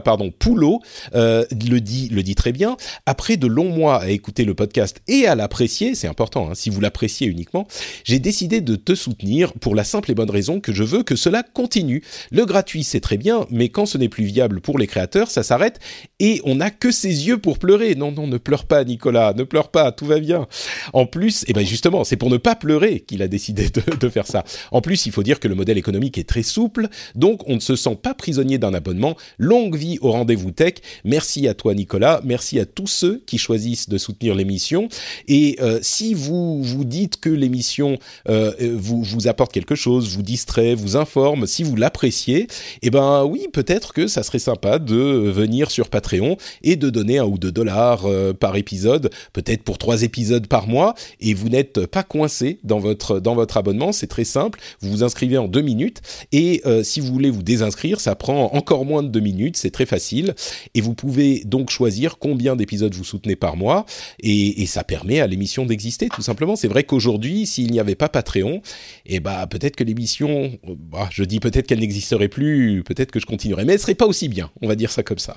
le dit très bien. Après de longs mois à écouter le podcast et à l'apprécier, c'est important, si vous l'appréciez uniquement, j'ai décidé de te soutenir pour la simple et bonne raison que je veux que cela continue. Le gratuit, c'est très bien, mais quand ce n'est plus viable pour les créateurs, ça s'arrête et on n'a que ses yeux pour pleurer. Non, ne pleure pas, Nicolas, ne pleure pas, tout va bien. En plus, justement, c'est pour ne pas pleurer qu'il a décidé de faire ça. En plus, il faut dire que le modèle économique est très souple, donc on ne se sent pas prisonnier d'un abonnement. Longue vie au rendez-vous tech. Merci à toi, Nicolas. Merci à tous ceux qui choisissent de soutenir l'émission. Et si vous vous dites que l'émission vous apporte quelque chose, vous distrait, vous informe, si vous l'appréciez, oui, peut-être que ça serait sympa de venir sur Patreon et de donner $1 ou $2 par épisode, peut-être pour 3 épisodes par mois, et vous n'êtes pas coincé dans votre abonnement. C'est très simple, vous vous inscrivez en 2 minutes, et si vous voulez vous désinscrire, ça prend encore moins de 2 minutes, c'est très facile, et vous pouvez donc choisir combien d'épisodes vous soutenez par mois, et ça permet à l'émission d'exister, tout simplement. C'est vrai qu'aujourd'hui, s'il n'y avait pas Patreon, peut-être que l'émission, je dis peut-être qu'elle n'existerait plus, peut-être que je continuerais, mais elle serait pas aussi bien, on va dire ça comme ça.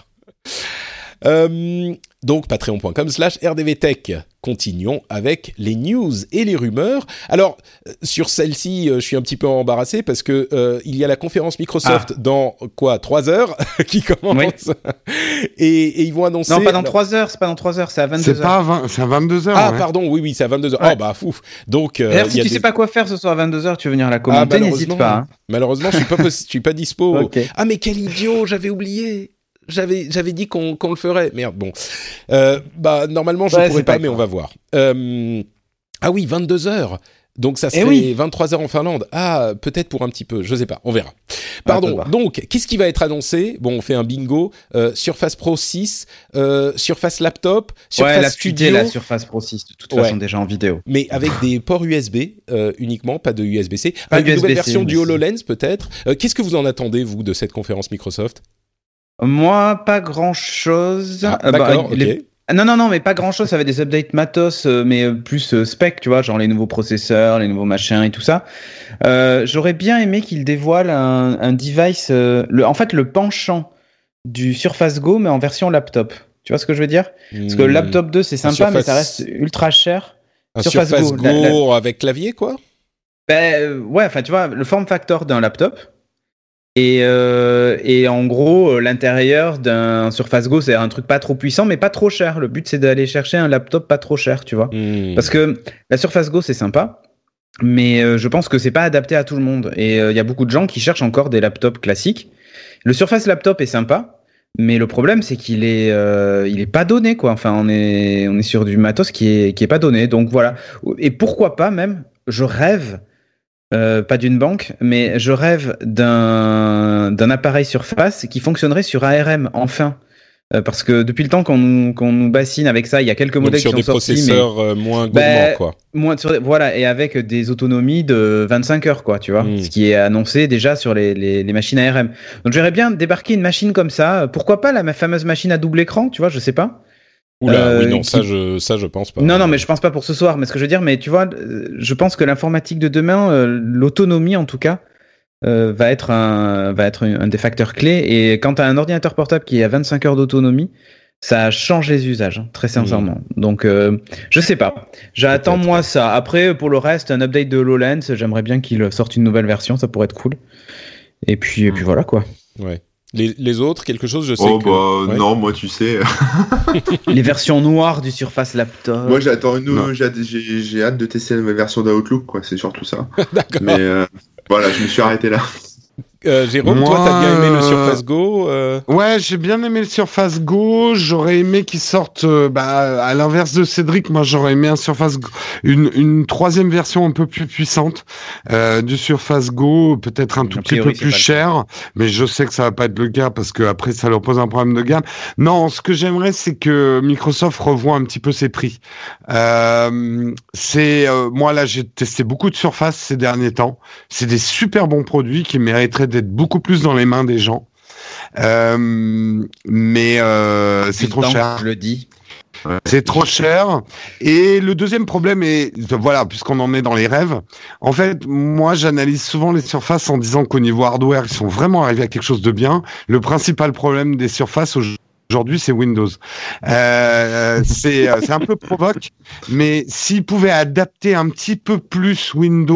Donc patreon.com/rdvtech. Continuons avec les news et les rumeurs. Alors, sur celle-ci, je suis un petit peu embarrassé parce que il y a la conférence Microsoft dans 3 heures qui commence. Oui. Et ils vont annoncer... Non, pas dans 3 heures, c'est pas dans 3 heures, c'est à 22 heures. C'est à 22 heures. Ah, pardon, oui, c'est à 22 heures. Ouais. Fou. Donc, si tu sais pas quoi faire ce soir à 22 heures, tu veux venir la commenter, n'hésite pas. Hein. Malheureusement, je suis pas dispo. Okay. Ah, mais quel idiot, j'avais oublié. J'avais dit qu'on le ferait. Merde, bon. Normalement, je pourrais pas, mais on va voir. Ah oui, 22 heures. Donc, ça serait 23 heures en Finlande. Ah, peut-être pour un petit peu, je sais pas, on verra. Pardon, donc, qu'est-ce qui va être annoncé ? Bon, on fait un bingo. Surface Pro 6, Surface Laptop, Surface Studio. La Surface Pro 6, de toute façon, déjà en vidéo. Mais avec des ports USB uniquement, pas de USB-C. Avec une nouvelle version du HoloLens, peut-être. Qu'est-ce que vous en attendez, vous, de cette conférence Microsoft ? Moi, pas grand-chose. D'accord, ok. Non, mais pas grand-chose. Ça avait des updates matos, mais plus spec, tu vois, genre les nouveaux processeurs, les nouveaux machins et tout ça. J'aurais bien aimé qu'ils dévoilent un device, le penchant du Surface Go, mais en version laptop. Tu vois ce que je veux dire ? Parce que le Laptop 2, c'est sympa, mais ça reste ultra cher. Un Surface Go avec clavier, quoi ? Ouais, tu vois, le form factor d'un laptop. Et en gros, l'intérieur d'un Surface Go, c'est un truc pas trop puissant, mais pas trop cher. Le but, c'est d'aller chercher un laptop pas trop cher, tu vois. Parce que la Surface Go, c'est sympa, mais je pense que c'est pas adapté à tout le monde. Et il y a beaucoup de gens qui cherchent encore des laptops classiques. Le Surface Laptop est sympa, mais le problème, c'est qu'il est pas donné, quoi. Enfin, on est sur du matos qui est pas donné. Donc voilà. Et pourquoi pas même, je rêve. Pas d'une banque, mais je rêve d'un appareil Surface qui fonctionnerait sur ARM, enfin. Parce que depuis le temps qu'on nous bassine avec ça, il y a quelques modèles qui sont sortis. Sur des processeurs moins gourmands, quoi. Voilà, et avec des autonomies de 25 heures, quoi, tu vois. Ce qui est annoncé déjà sur les machines ARM. Donc j'aimerais bien débarquer une machine comme ça. Pourquoi pas ma fameuse machine à double écran, tu vois, je sais pas. Oula, oui, non, ça je pense pas. Non, mais je pense pas pour ce soir. Mais ce que je veux dire, mais tu vois, je pense que l'informatique de demain, l'autonomie en tout cas, va être un des facteurs clés. Et quand tu as un ordinateur portable qui a 25 heures d'autonomie, ça change les usages, très sincèrement. Donc, je sais pas. J'attends moi ça. Après, pour le reste, un update de HoloLens, j'aimerais bien qu'il sorte une nouvelle version, ça pourrait être cool. Et puis voilà quoi. Ouais. Les autres, quelque chose, je sais non, moi tu sais. Les versions noires du Surface Laptop. Moi j'attends j'ai hâte de tester la version d'Outlook, quoi, c'est surtout ça. D'accord. Mais voilà, je me suis arrêté là. Jérôme, toi, t'as bien aimé le Surface Go Ouais, j'ai bien aimé le Surface Go. J'aurais aimé qu'il sorte, à l'inverse de Cédric, moi j'aurais aimé un Surface Go, une troisième version un peu plus puissante du Surface Go, peut-être un tout petit peu plus cher, mais je sais que ça va pas être le cas parce que après ça leur pose un problème de gamme. Non, ce que j'aimerais, c'est que Microsoft revoie un petit peu ses prix. Moi là, j'ai testé beaucoup de Surface ces derniers temps. C'est des super bons produits qui mériteraient d'être beaucoup plus dans les mains des gens. Mais c'est trop cher. Je le dis. Ouais. C'est trop cher. Et le deuxième problème est, voilà, puisqu'on en est dans les rêves, en fait, moi, j'analyse souvent les Surface en disant qu'au niveau hardware, ils sont vraiment arrivés à quelque chose de bien. Le principal problème des Surface aujourd'hui, c'est Windows. C'est un peu provoque, mais s'ils pouvaient adapter un petit peu plus Windows.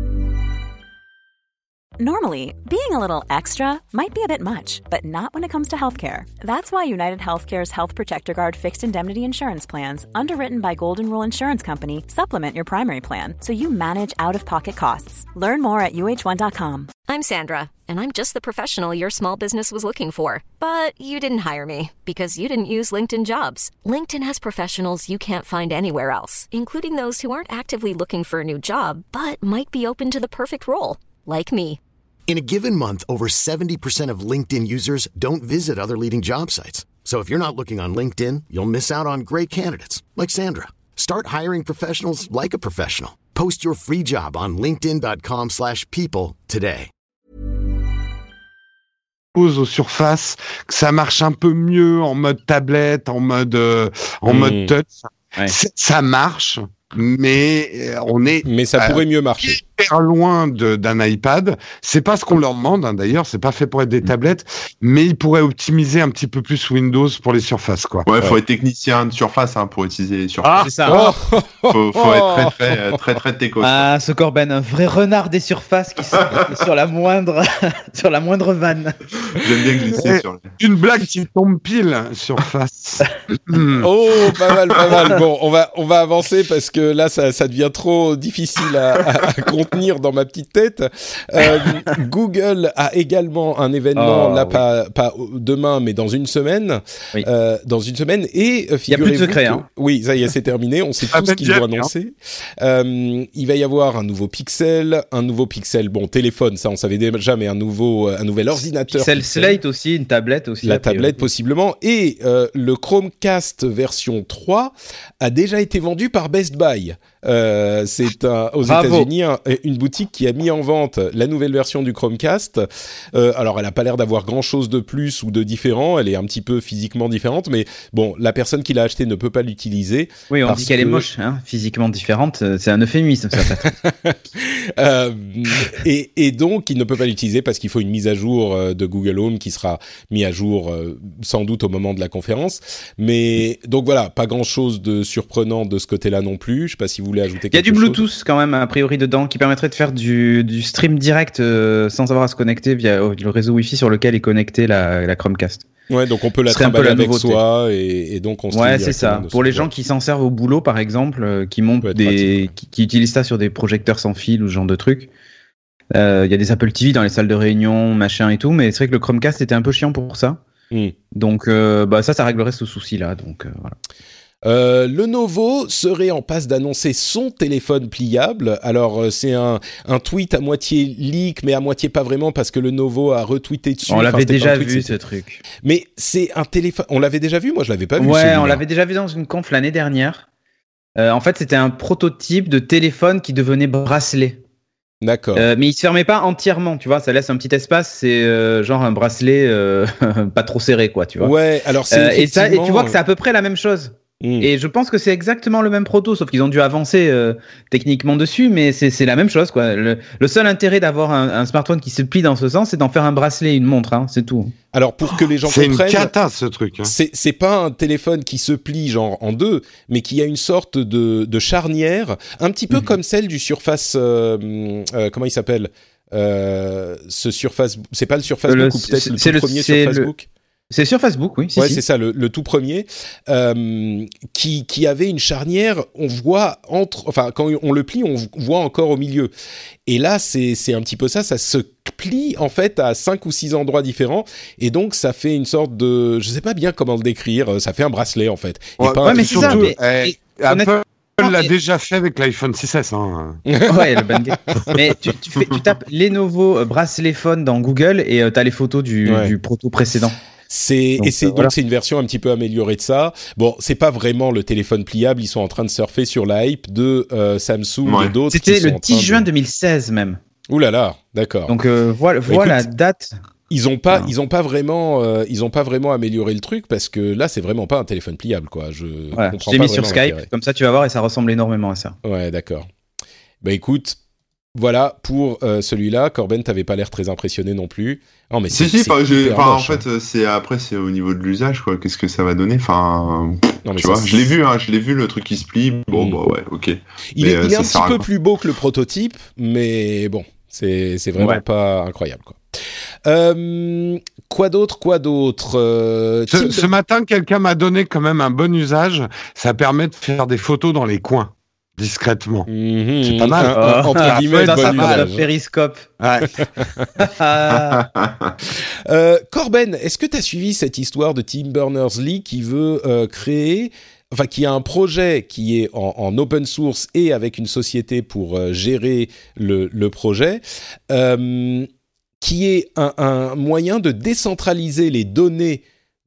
Normally, being a little extra might be a bit much, but not when it comes to healthcare. That's why United Healthcare's Health Protector Guard fixed indemnity insurance plans, underwritten by Golden Rule Insurance Company, supplement your primary plan so you manage out-of-pocket costs. Learn more at uh1.com. I'm Sandra, and I'm just the professional your small business was looking for. But you didn't hire me because you didn't use LinkedIn Jobs. LinkedIn has professionals you can't find anywhere else, including those who aren't actively looking for a new job, but might be open to the perfect role, like me. In a given month, over 70% of LinkedIn users don't visit other leading job sites. So if you're not looking on LinkedIn, you'll miss out on great candidates like Sandra. Start hiring professionals like a professional. Post your free job on linkedin.com/people today. Aux Surface, que ça marche un peu mieux en mode tablette, en mode touch. Ouais. Ça marche, mais Mais ça pourrait mieux marcher. Hyper loin d'un iPad. C'est pas ce qu'on leur demande, hein, d'ailleurs. C'est pas fait pour être des tablettes, mais ils pourraient optimiser un petit peu plus Windows pour les Surface, quoi. Ouais, faut être technicien de Surface pour utiliser les Surface. C'est ça. Faut être très techos. Ah, ce Corben, un vrai renard des surfaces qui sont sur la moindre vanne. J'aime bien glisser sur les... Une blague qui tombe pile, Surface. Oh, pas mal. Bon, on va avancer parce que là, ça devient trop difficile à contenir dans ma petite tête. Google a également un événement, pas demain, mais dans une semaine. Oui. Dans une semaine. Et il n'y a plus de secret. Oui, ça y est, c'est terminé. On sait tout ce qu'ils vont annoncer. Il va y avoir un nouveau Pixel, bon, téléphone, ça on savait déjà, mais un nouvel ordinateur. Pixel Slate aussi, une tablette aussi. La tablette possiblement. Et le Chromecast version 3 a déjà été vendu par Best Buy. C'est aux États-Unis une boutique qui a mis en vente la nouvelle version du Chromecast. Alors, elle n'a pas l'air d'avoir grand-chose de plus ou de différent. Elle est un petit peu physiquement différente, mais bon, la personne qui l'a acheté ne peut pas l'utiliser. Oui, on dit qu'elle est moche, hein, physiquement différente. C'est un euphémisme, ça. Et donc, il ne peut pas l'utiliser parce qu'il faut une mise à jour de Google Home qui sera mise à jour sans doute au moment de la conférence. Mais donc voilà, pas grand-chose de surprenant de ce côté-là non plus. Je ne sais pas si vous voulez ajouter quelque chose. Il y a du Bluetooth quand même a priori dedans qui permettrait de faire du stream direct sans avoir à se connecter via le réseau Wi-Fi sur lequel est connectée la Chromecast. Ouais, donc on peut la trimballer avec soi et donc on se ouais, c'est ça. Pour les gens qui s'en servent au boulot, par exemple, qui montent qui utilisent ça sur des projecteurs sans fil ou ce genre de trucs. Il y a des Apple TV dans les salles de réunion, machin et tout, mais c'est vrai que le Chromecast était un peu chiant pour ça. Donc ça réglerait ce souci-là. Donc voilà. Lenovo serait en passe d'annoncer son téléphone pliable. Alors c'est un tweet à moitié leak, mais à moitié pas vraiment parce que Lenovo a retweeté dessus. On l'avait déjà vu ce truc. Mais c'est un téléphone. On l'avait déjà vu. Moi je l'avais pas vu. Ouais, on l'avait déjà vu dans une conf l'année dernière. En fait, c'était un prototype de téléphone qui devenait bracelet. D'accord. Mais il se fermait pas entièrement, tu vois, ça laisse un petit espace, c'est genre un bracelet pas trop serré, quoi, tu vois. Ouais, alors c'est et tu vois que c'est à peu près la même chose. Et je pense que c'est exactement le même proto, sauf qu'ils ont dû avancer techniquement dessus, mais c'est la même chose, quoi. Le seul intérêt d'avoir un smartphone qui se plie dans ce sens, c'est d'en faire un bracelet et une montre, hein, c'est tout. Alors pour que les gens comprennent, c'est une cata ce truc. Hein. C'est pas un téléphone qui se plie genre en deux, mais qui a une sorte de charnière, un petit peu comme celle du Surface. Comment il s'appelle ce Surface, c'est pas le Surface Book ou peut-être le tout premier Surface Book. C'est sur Facebook, oui. Ouais, c'est ça, le tout premier, qui avait une charnière. On voit quand on le plie, on voit encore au milieu. Et là, c'est un petit peu ça. Ça se plie en fait à 5 ou 6 endroits différents, et donc ça fait une sorte de, je sais pas bien comment le décrire. Ça fait un bracelet en fait. Mais c'est ça. Apple l'a déjà fait avec l'iPhone 6S. Hein. Ouais, le bangé. Mais tu tapes Lenovo bracelet phone dans Google et t'as les photos du proto précédent. C'est une version un petit peu améliorée de ça. Bon, c'est pas vraiment le téléphone pliable. Ils sont en train de surfer sur la hype de Samsung et d'autres. C'était le 10 juin 2016 même. Ouh là là, d'accord. Donc voilà la date. Ils ont pas vraiment amélioré le truc parce que là, c'est vraiment pas un téléphone pliable, quoi. Je t'ai mis sur Skype, comme ça tu vas voir et ça ressemble énormément à ça. Ouais, d'accord. Bah écoute, voilà pour celui-là. Corben, t'avais pas l'air très impressionné non plus. Non, mais en fait, c'est au niveau de l'usage, quoi. Qu'est-ce que ça va donner? Enfin, tu vois, je l'ai vu le truc qui se plie. Bon, bah ouais, ok. Il est un petit peu plus beau que le prototype, mais bon, c'est vraiment pas incroyable, quoi. Quoi d'autre Ce matin, quelqu'un m'a donné quand même un bon usage. Ça permet de faire des photos dans les coins, discrètement. C'est pas mal. Entre guillemets, bon usage. Périscope. Ouais. Corben, est-ce que tu as suivi cette histoire de Tim Berners-Lee qui veut qui a un projet qui est en open source et avec une société pour gérer le projet, qui est un moyen de décentraliser les données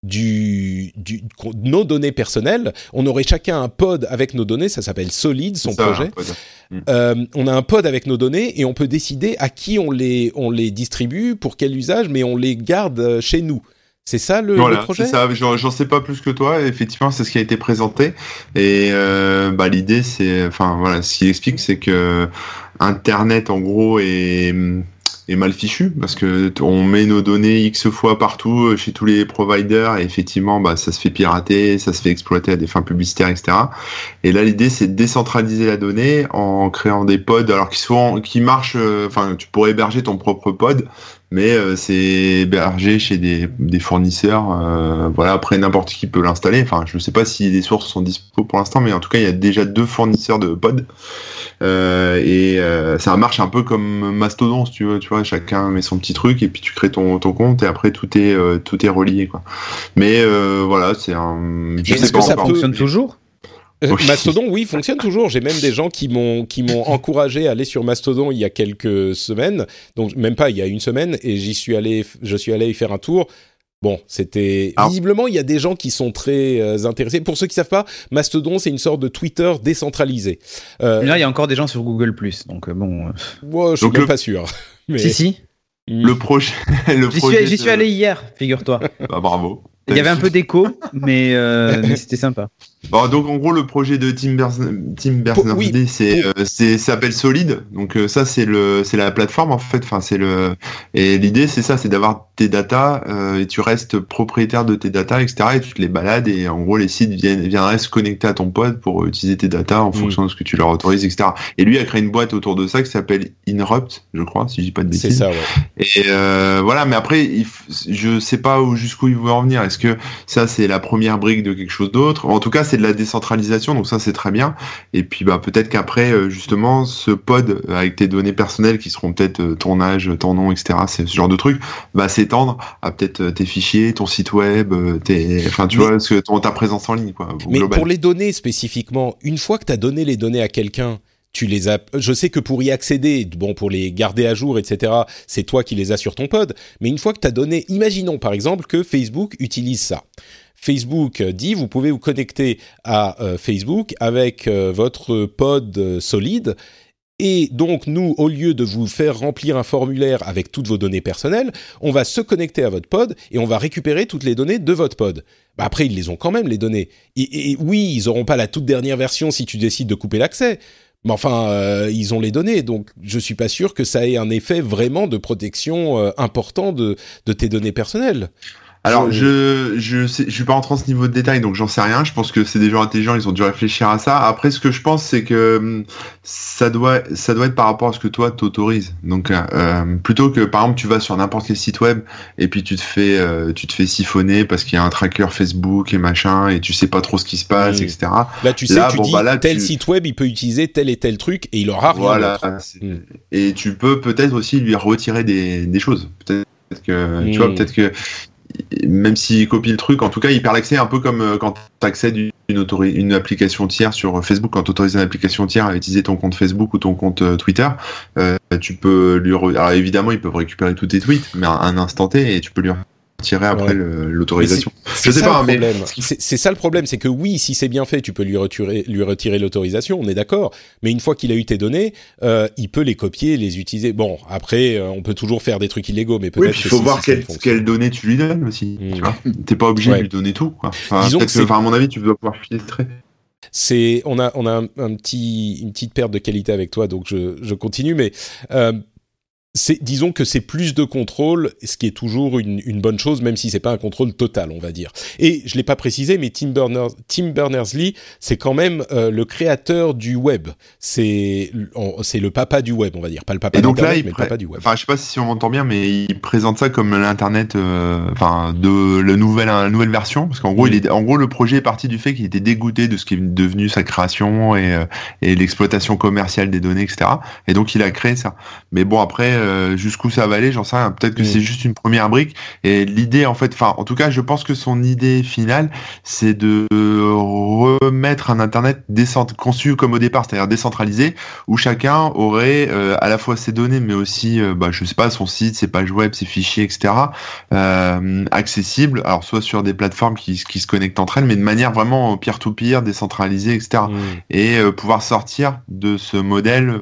nos données personnelles. On aurait chacun un pod avec nos données, ça s'appelle Solid, son projet. On a un pod avec nos données et on peut décider à qui on les distribue, pour quel usage, mais on les garde chez nous. C'est ça le projet ? C'est ça, j'en sais pas plus que toi, effectivement c'est ce qui a été présenté et l'idée c'est, ce qu'il explique c'est que Internet en gros est mal fichu parce que on met nos données X fois partout chez tous les providers et effectivement ça se fait pirater, ça se fait exploiter à des fins publicitaires, etc. Et là l'idée c'est de décentraliser la donnée en créant des pods alors qui marchent, tu pourrais héberger ton propre pod mais c'est hébergé chez des fournisseurs, après n'importe qui peut l'installer. Enfin, je sais pas si les sources sont dispo pour l'instant, mais en tout cas il y a déjà 2 fournisseurs de pods et ça marche un peu comme Mastodon, si tu vois, chacun met son petit truc et puis tu crées ton compte et après tout est relié, quoi. Mais c'est un. Je sais pas, ça fonctionne toujours. Mastodon, oui, fonctionne toujours. J'ai même des gens qui m'ont encouragé à aller sur Mastodon il y a quelques semaines, donc même pas il y a une semaine, et je suis allé y faire un tour. Bon, visiblement il y a des gens qui sont très intéressés. Pour ceux qui savent pas, Mastodon c'est une sorte de Twitter décentralisé. Là, il y a encore des gens sur Google+, donc bon. Moi, je suis même pas sûr. Mais... Si. Le projet. J'y suis allé hier, figure-toi. Bravo. Il y avait un peu d'écho, mais c'était sympa. Bon, donc en gros le projet de Tim Berners-Lee ça s'appelle Solid. Donc ça c'est la plateforme en fait. Et l'idée c'est ça, c'est d'avoir tes datas et tu restes propriétaire de tes datas, etc. Et tu te les balades et en gros les sites viendraient se connecter à ton pod pour utiliser tes datas en fonction de ce que tu leur autorises, etc. Et lui a créé une boîte autour de ça qui s'appelle Inrupt, je crois, si je dis pas de bêtises. C'est ça, ouais. Et mais après je sais pas jusqu'où il veut en venir. Est-ce que ça c'est la première brique de quelque chose d'autre? En tout cas c'est de la décentralisation, donc ça c'est très bien. Et puis peut-être qu'après justement ce pod avec tes données personnelles qui seront peut-être ton âge, ton nom, etc. C'est ce genre de truc, s'étendre à peut-être tes fichiers, ton site web, ta présence en ligne, quoi. Mais global. Pour les données spécifiquement, une fois que tu as donné les données à quelqu'un, tu les as. Je sais que pour y accéder, pour les garder à jour, etc., c'est toi qui les as sur ton pod. Mais une fois que tu as donné, imaginons par exemple que Facebook utilise ça. Facebook dit, vous pouvez vous connecter à Facebook avec votre pod Solid. Et donc, nous, au lieu de vous faire remplir un formulaire avec toutes vos données personnelles, on va se connecter à votre pod et on va récupérer toutes les données de votre pod. Après, ils les ont quand même, les données. Et oui, ils n'auront pas la toute dernière version si tu décides de couper l'accès. Mais enfin, ils ont les données. Donc, je suis pas sûr que ça ait un effet vraiment de protection important de tes données personnelles. Alors, je suis pas rentré dans ce niveau de détail, donc j'en sais rien. Je pense que c'est des gens intelligents, ils ont dû réfléchir à ça. Après, ce que je pense, c'est que ça doit être par rapport à ce que toi t'autorises. Donc, plutôt que, par exemple, tu vas sur n'importe quel site web et puis tu te fais siphonner parce qu'il y a un tracker Facebook et machin et tu sais pas trop ce qui se passe, etc. Là, tu dis, tel site web, il peut utiliser tel et tel truc et il aura rien d'autre. Et tu peux peut-être aussi lui retirer des choses. Peut-être que, tu vois, peut-être que même s'il copie le truc, en tout cas il perd l'accès, un peu comme quand tu accèdes une application tiers sur Facebook, quand tu autorises une application tiers à utiliser ton compte Facebook ou ton compte Twitter, tu peux alors évidemment ils peuvent récupérer tous tes tweets, mais à un instant T, et tu peux lui sortirait après l'autorisation. Je sais pas, mais c'est ça le problème, c'est que oui, si c'est bien fait, tu peux lui retirer l'autorisation, on est d'accord. Mais une fois qu'il a eu tes données, il peut les copier, les utiliser. Bon, après, on peut toujours faire des trucs illégaux, mais peut-être. Oui, il faut voir quelles données tu lui donnes aussi. Tu vois, t'es pas obligé de lui donner tout. Quoi. Enfin, à mon avis, tu dois pouvoir filtrer. On a une petite perte de qualité avec toi, donc je continue, mais disons que c'est plus de contrôle, ce qui est toujours une bonne chose, même si c'est pas un contrôle total, on va dire. Et je l'ai pas précisé, mais Tim Berners-Lee, c'est quand même le créateur du web. C'est le papa du web, on va dire, pas le papa d'Internet, mais le papa du web. Enfin, je sais pas si on m'entend bien, mais il présente ça comme l'internet, de la nouvelle version, parce qu'en gros, le projet est parti du fait qu'il était dégoûté de ce qui est devenu sa création et l'exploitation commerciale des données, etc. Et donc, il a créé ça. Mais bon, après. Jusqu'où ça va aller, j'en sais rien. Peut-être que c'est juste une première brique. Et l'idée, en tout cas, je pense que son idée finale, c'est de remettre un Internet conçu comme au départ, c'est-à-dire décentralisé, où chacun aurait à la fois ses données, mais aussi, je sais pas, son site, ses pages web, ses fichiers, etc., accessibles. Alors, soit sur des plateformes qui se connectent entre elles, mais de manière vraiment peer-to-peer, décentralisée, etc. Et pouvoir sortir de ce modèle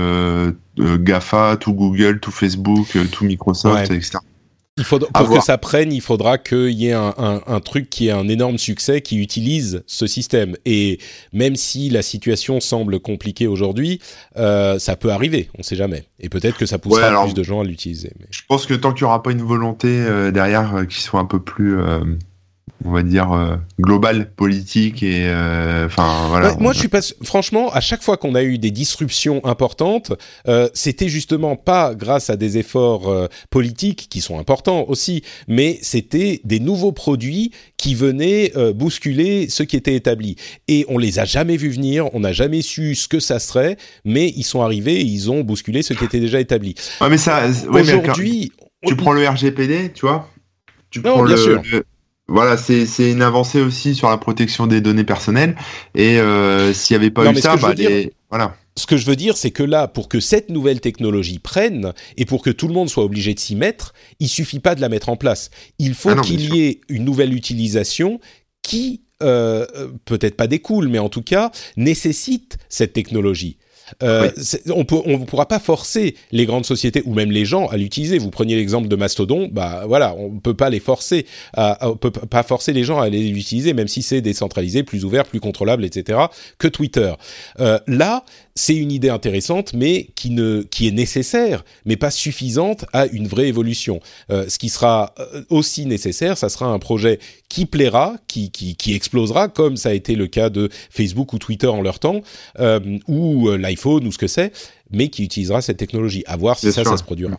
GAFA, tout Google, tout Facebook, tout Microsoft, etc. Pour que ça prenne, il faudra qu'il y ait un truc qui ait un énorme succès, qui utilise ce système. Et même si la situation semble compliquée aujourd'hui, ça peut arriver, on ne sait jamais. Et peut-être que ça poussera plus de gens à l'utiliser. Mais... Je pense que tant qu'il n'y aura pas une volonté derrière qui soit un peu plus... on va dire global, politique et voilà. Ouais, moi, je suis pas franchement, à chaque fois qu'on a eu des disruptions importantes, c'était justement pas grâce à des efforts politiques qui sont importants aussi, mais c'était des nouveaux produits qui venaient bousculer ce qui était établi. Et on les a jamais vus venir, on n'a jamais su ce que ça serait, mais ils sont arrivés et ils ont bousculé ce qui était déjà établi. Ouais, mais ça aujourd'hui, tu prends le RGPD, tu vois, bien sûr. Voilà, c'est une avancée aussi sur la protection des données personnelles. Et s'il n'y avait pas eu ça, voilà. Ce que je veux dire, c'est que là, pour que cette nouvelle technologie prenne et pour que tout le monde soit obligé de s'y mettre, il suffit pas de la mettre en place. Il faut qu'il y ait une nouvelle utilisation qui, peut-être pas découle, mais en tout cas, nécessite cette technologie. On pourra pas forcer les grandes sociétés ou même les gens à l'utiliser. Vous preniez l'exemple de Mastodon, on peut pas les forcer, on peut pas forcer les gens à aller l'utiliser, même si c'est décentralisé, plus ouvert, plus contrôlable, etc. que Twitter. Là, c'est une idée intéressante, mais qui est nécessaire, mais pas suffisante à une vraie évolution. Ce qui sera aussi nécessaire, ça sera un projet qui plaira, qui explosera, comme ça a été le cas de Facebook ou Twitter en leur temps, ou l'iPhone ou ce que c'est, mais qui utilisera cette technologie. À voir si ça se produira.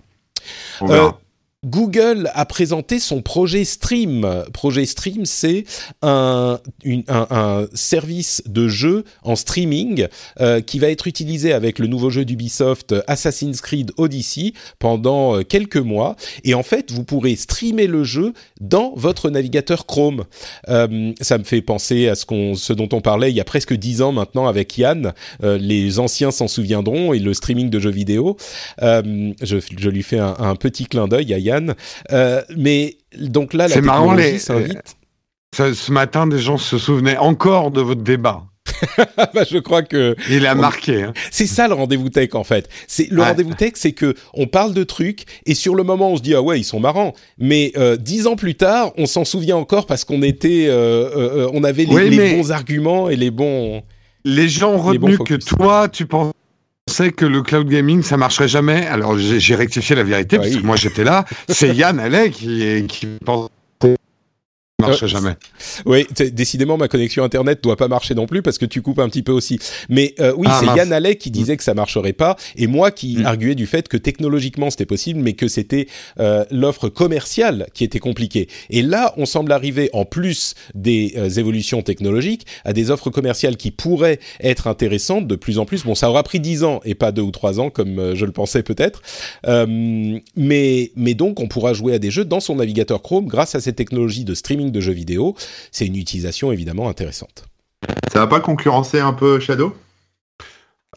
Google a présenté son projet Stream. Projet Stream, c'est un service de jeu en streaming qui va être utilisé avec le nouveau jeu d'Ubisoft Assassin's Creed Odyssey pendant quelques mois. Et en fait, vous pourrez streamer le jeu dans votre navigateur Chrome. Ça me fait penser à ce dont on parlait il y a presque 10 ans maintenant avec Yann. Les anciens s'en souviendront, et le streaming de jeux vidéo. Je lui fais un petit clin d'œil à Yann. Mais donc là, la technologie s'invite. Ce matin, des gens se souvenaient encore de votre débat. Je crois que il a marqué. C'est ça le rendez-vous tech en fait. Rendez-vous tech, c'est que on parle de trucs et sur le moment on se dit ah ouais ils sont marrants, mais 10 ans plus tard on s'en souvient encore parce qu'on était, on avait les bons arguments et les bons. Les gens ont retenu que toi tu penses. C'est que le cloud gaming ça marcherait jamais. Alors j'ai rectifié la vérité parce que moi j'étais là. C'est Yann Allais qui pense ça marche jamais. Oui, décidément ma connexion internet doit pas marcher non plus parce que tu coupes un petit peu aussi. Mais c'est Yann Allais qui disait que ça marcherait pas et moi qui arguais du fait que technologiquement c'était possible mais que c'était l'offre commerciale qui était compliquée. Et là, on semble arriver en plus des évolutions technologiques à des offres commerciales qui pourraient être intéressantes de plus en plus. Bon, ça aura pris 10 ans et pas 2 ou 3 ans comme je le pensais peut-être. Mais donc on pourra jouer à des jeux dans son navigateur Chrome grâce à cette technologie de streaming de jeux vidéo. C'est une utilisation évidemment intéressante. Ça va pas concurrencer un peu Shadow ?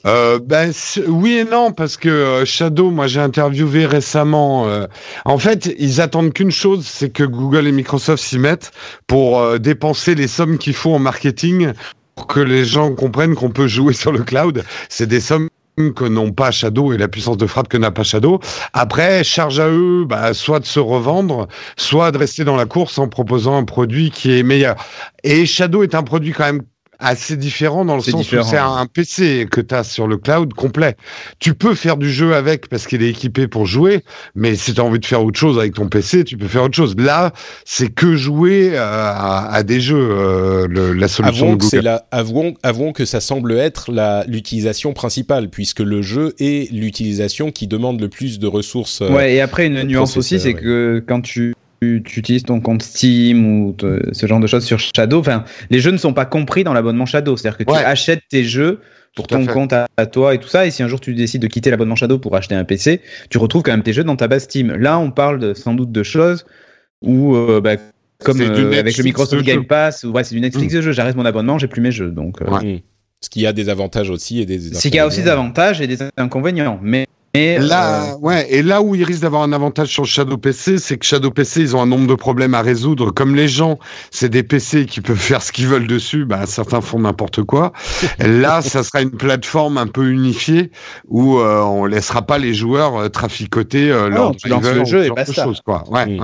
Oui et non, parce que Shadow, moi j'ai interviewé récemment. En fait, ils attendent qu'une chose, c'est que Google et Microsoft s'y mettent pour dépenser les sommes qu'il faut en marketing pour que les gens comprennent qu'on peut jouer sur le cloud. C'est des sommes que n'ont pas Shadow et la puissance de frappe que n'a pas Shadow. Après, charge à eux, soit de se revendre, soit de rester dans la course en proposant un produit qui est meilleur. Et Shadow est un produit quand même assez différent dans le sens où c'est un PC que tu as sur le cloud complet. Tu peux faire du jeu avec parce qu'il est équipé pour jouer, mais si tu as envie de faire autre chose avec ton PC, tu peux faire autre chose. Là, c'est que jouer à des jeux, la solution de Google. Avouons que ça semble être l'utilisation principale, puisque le jeu est l'utilisation qui demande le plus de ressources. Ouais, et après, une nuance aussi, c'est que quand tu utilises ton compte Steam ou ce genre de choses sur Shadow, enfin, les jeux ne sont pas compris dans l'abonnement Shadow. C'est-à-dire que tu achètes tes jeux pour ton compte à toi et tout ça, et si un jour tu décides de quitter l'abonnement Shadow pour acheter un PC, tu retrouves quand même tes jeux dans ta base Steam. Là, on parle sans doute de choses où, comme avec le Microsoft Game Pass, c'est du Netflix de jeux, j'arrête mon abonnement, j'ai plus mes jeux. Donc, Ce qui a des avantages aussi et des inconvénients. Ce qui a aussi des avantages et des inconvénients, et là où ils risquent d'avoir un avantage sur le Shadow PC, c'est que Shadow PC, ils ont un nombre de problèmes à résoudre. Comme les gens, c'est des PC qui peuvent faire ce qu'ils veulent dessus, certains font n'importe quoi. Là, ça sera une plateforme un peu unifiée où on laissera pas les joueurs traficoter leur driver, le jeu et basta. Choses, quoi. Ouais.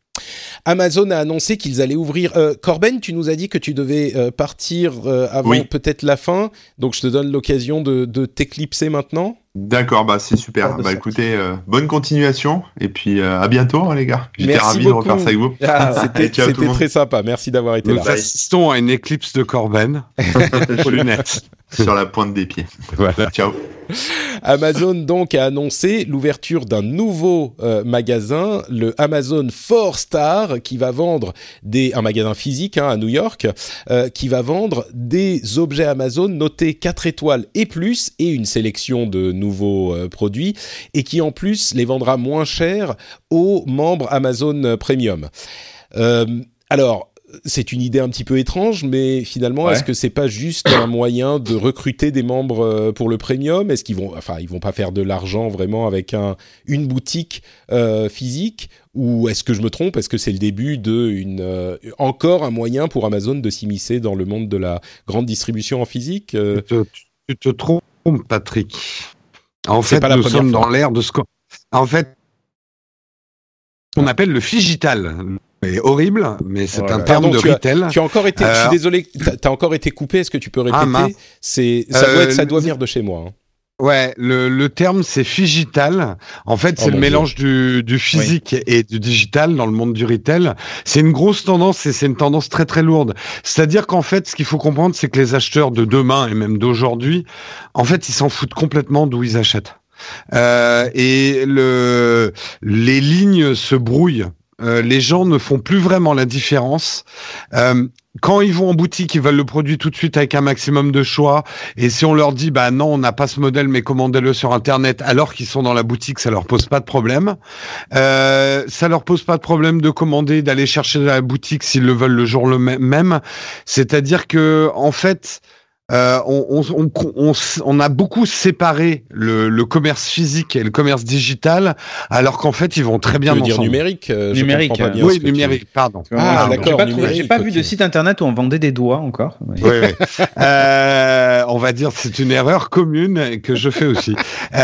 Amazon a annoncé qu'ils allaient ouvrir... Corben, tu nous as dit que tu devais partir avant peut-être la fin, donc je te donne l'occasion de t'éclipser maintenant. D'accord, c'est super. Écoutez, bonne continuation et puis à bientôt les gars. J'étais ravi de refaire ça avec vous. C'était très sympa, merci d'avoir été là. Nous assistons à une éclipse de Corben aux lunettes. Sur la pointe des pieds. Voilà. Ciao. Amazon donc a annoncé l'ouverture d'un nouveau magasin, le Amazon 4-Star, qui va vendre un magasin physique à New York, qui va vendre des objets Amazon notés 4 étoiles et plus, et une sélection de nouveaux produits, et qui en plus les vendra moins cher aux membres Amazon Premium. Alors, c'est une idée un petit peu étrange, mais finalement, est-ce que c'est pas juste un moyen de recruter des membres pour le premium ? Est-ce qu'ils vont pas faire de l'argent vraiment avec une boutique physique ? Ou est-ce que je me trompe ? Est-ce que c'est le début encore un moyen pour Amazon de s'immiscer dans le monde de la grande distribution en physique ? Tu te trompes, Patrick. En fait, nous sommes dans l'ère de ce qu'on... En fait, on appelle le phygital. C'est horrible, mais c'est un terme de retail. Tu as encore été, je suis désolé, t'as encore été coupé. Est-ce que tu peux répéter ? Ça doit venir de chez moi. Hein. Ouais, le terme c'est phygital. En fait, c'est le mélange du physique et du digital dans le monde du retail. C'est une grosse tendance et c'est une tendance très très lourde. C'est-à-dire qu'en fait, ce qu'il faut comprendre, c'est que les acheteurs de demain et même d'aujourd'hui, en fait, ils s'en foutent complètement d'où ils achètent. Et les lignes se brouillent. Les gens ne font plus vraiment la différence. Quand ils vont en boutique, ils veulent le produit tout de suite avec un maximum de choix. Et si on leur dit, non, on n'a pas ce modèle, mais commandez-le sur Internet, alors qu'ils sont dans la boutique, ça leur pose pas de problème. Ça leur pose pas de problème de commander, d'aller chercher dans la boutique s'ils le veulent le jour même. C'est-à-dire que, en fait, on a beaucoup séparé le commerce physique et le commerce digital, alors qu'en fait ils vont très bien ensemble. Tu veux dire numérique, numérique. Oui, numérique, pardon. D'accord. J'ai pas vu de site internet où on vendait des doigts encore. Oui. On va dire c'est une erreur commune que je fais aussi.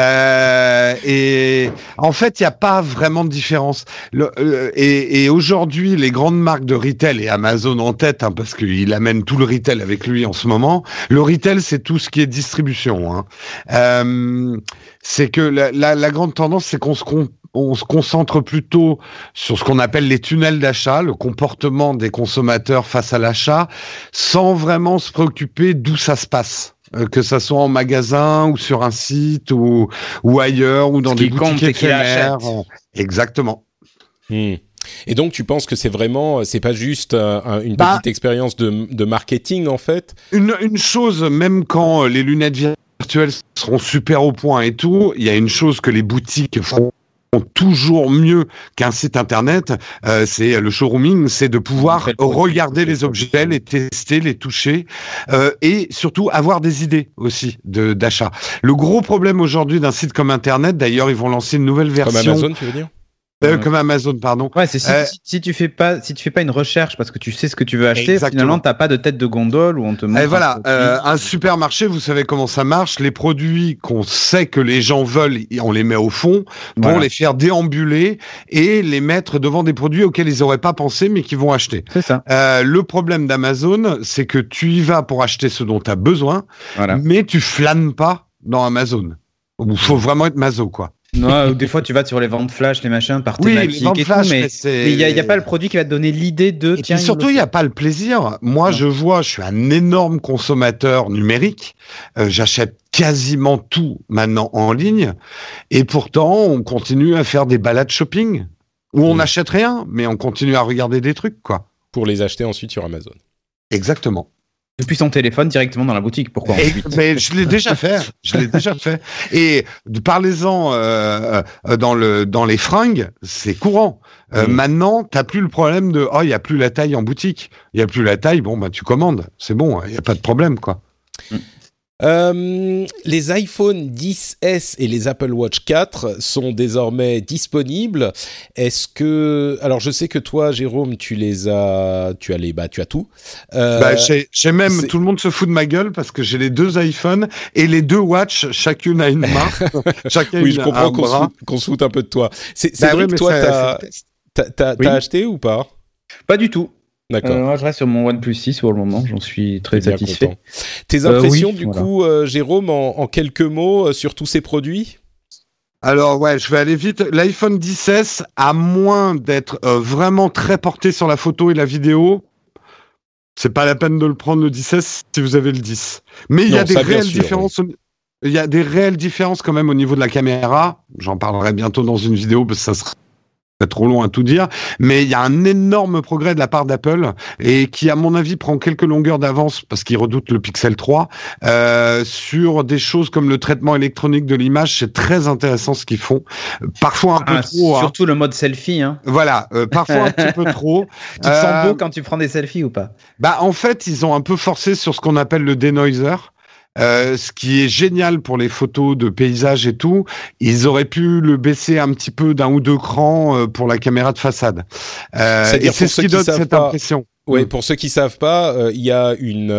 Et en fait, il n'y a pas vraiment de différence. Et aujourd'hui, les grandes marques de retail et Amazon en tête, parce qu'il amène tout le retail avec lui en ce moment. Le retail, c'est tout ce qui est distribution. C'est que la grande tendance, c'est qu'on se concentre plutôt sur ce qu'on appelle les tunnels d'achat, le comportement des consommateurs face à l'achat, sans vraiment se préoccuper d'où ça se passe. Que ça soit en magasin ou sur un site ou ailleurs ou dans des boutiques éphémères. Exactement. Et donc, tu penses que c'est pas juste une petite expérience de marketing, en fait ? Une chose, même quand les lunettes virtuelles seront super au point et tout, il y a une chose que les boutiques font toujours mieux qu'un site internet, c'est le showrooming, c'est de pouvoir regarder les objets, les tester, les toucher, et surtout avoir des idées aussi d'achat. Le gros problème aujourd'hui d'un site comme internet, d'ailleurs, ils vont lancer une nouvelle version. Comme Amazon, tu veux dire? Comme Amazon, pardon. Ouais, c'est si tu fais pas une recherche parce que tu sais ce que tu veux acheter, finalement t'as pas de tête de gondole où on te montre. Et voilà, un supermarché, vous savez comment ça marche. Les produits qu'on sait que les gens veulent, on les met au fond pour les faire déambuler et les mettre devant des produits auxquels ils auraient pas pensé mais qu'ils vont acheter. C'est ça. Le problème d'Amazon, c'est que tu y vas pour acheter ce dont tu as besoin, mais tu flânes pas dans Amazon. Il faut vraiment être maso, quoi. Non, des fois tu vas sur les ventes flash, les machins par thématique et tout, mais il y a pas le produit qui va te donner l'idée de. Et surtout, il y a pas le plaisir. Moi, je suis un énorme consommateur numérique. J'achète quasiment tout maintenant en ligne, et pourtant, on continue à faire des balades shopping où on n'achète rien, mais on continue à regarder des trucs, quoi. Pour les acheter ensuite sur Amazon. Exactement. Depuis son téléphone directement dans la boutique, pourquoi ensuite? Mais je l'ai déjà fait. Et parlez-en dans les fringues, c'est courant. Maintenant, t'as plus le problème de il y a plus la taille en boutique. Il y a plus la taille, bon bah tu commandes, c'est bon, il y a pas de problème, quoi. Les iPhone 10S et les Apple Watch 4 sont désormais disponibles. Est-ce que... Alors, je sais que toi, Jérôme, tu as tout. J'ai même... Tout le monde se fout de ma gueule parce que j'ai les 2 iPhones et les 2 Watch, chacune a une main. Oui, je comprends qu'on se fout un peu de toi. C'est vrai que toi, t'as acheté ou pas? Pas du tout. D'accord. Moi, je reste sur mon OnePlus 6 pour le moment, j'en suis très satisfait. Content. Tes impressions, coup, Jérôme, en quelques mots sur tous ces produits? Alors, je vais aller vite. L'iPhone 10S, à moins d'être vraiment très porté sur la photo et la vidéo, c'est pas la peine de le prendre le 10S si vous avez le 10. Mais il y a des réelles différences. Oui. Il y a des réelles différences quand même au niveau de la caméra. J'en parlerai bientôt dans une vidéo parce que ça sera trop long à tout dire, mais il y a un énorme progrès de la part d'Apple et qui, à mon avis, prend quelques longueurs d'avance parce qu'il redoute le Pixel 3 sur des choses comme le traitement électronique de l'image. C'est très intéressant ce qu'ils font. Parfois un peu trop. Surtout le mode selfie. Hein. Voilà, parfois un petit peu trop. Tu te sens beau quand tu prends des selfies ou pas? En fait, ils ont un peu forcé sur ce qu'on appelle le denoiser. Ce qui est génial pour les photos de paysages et tout, ils auraient pu le baisser un petit peu d'un ou deux crans pour la caméra de façade. Et c'est ce qui donne cette impression. Oui, pour ceux qui savent pas, il y a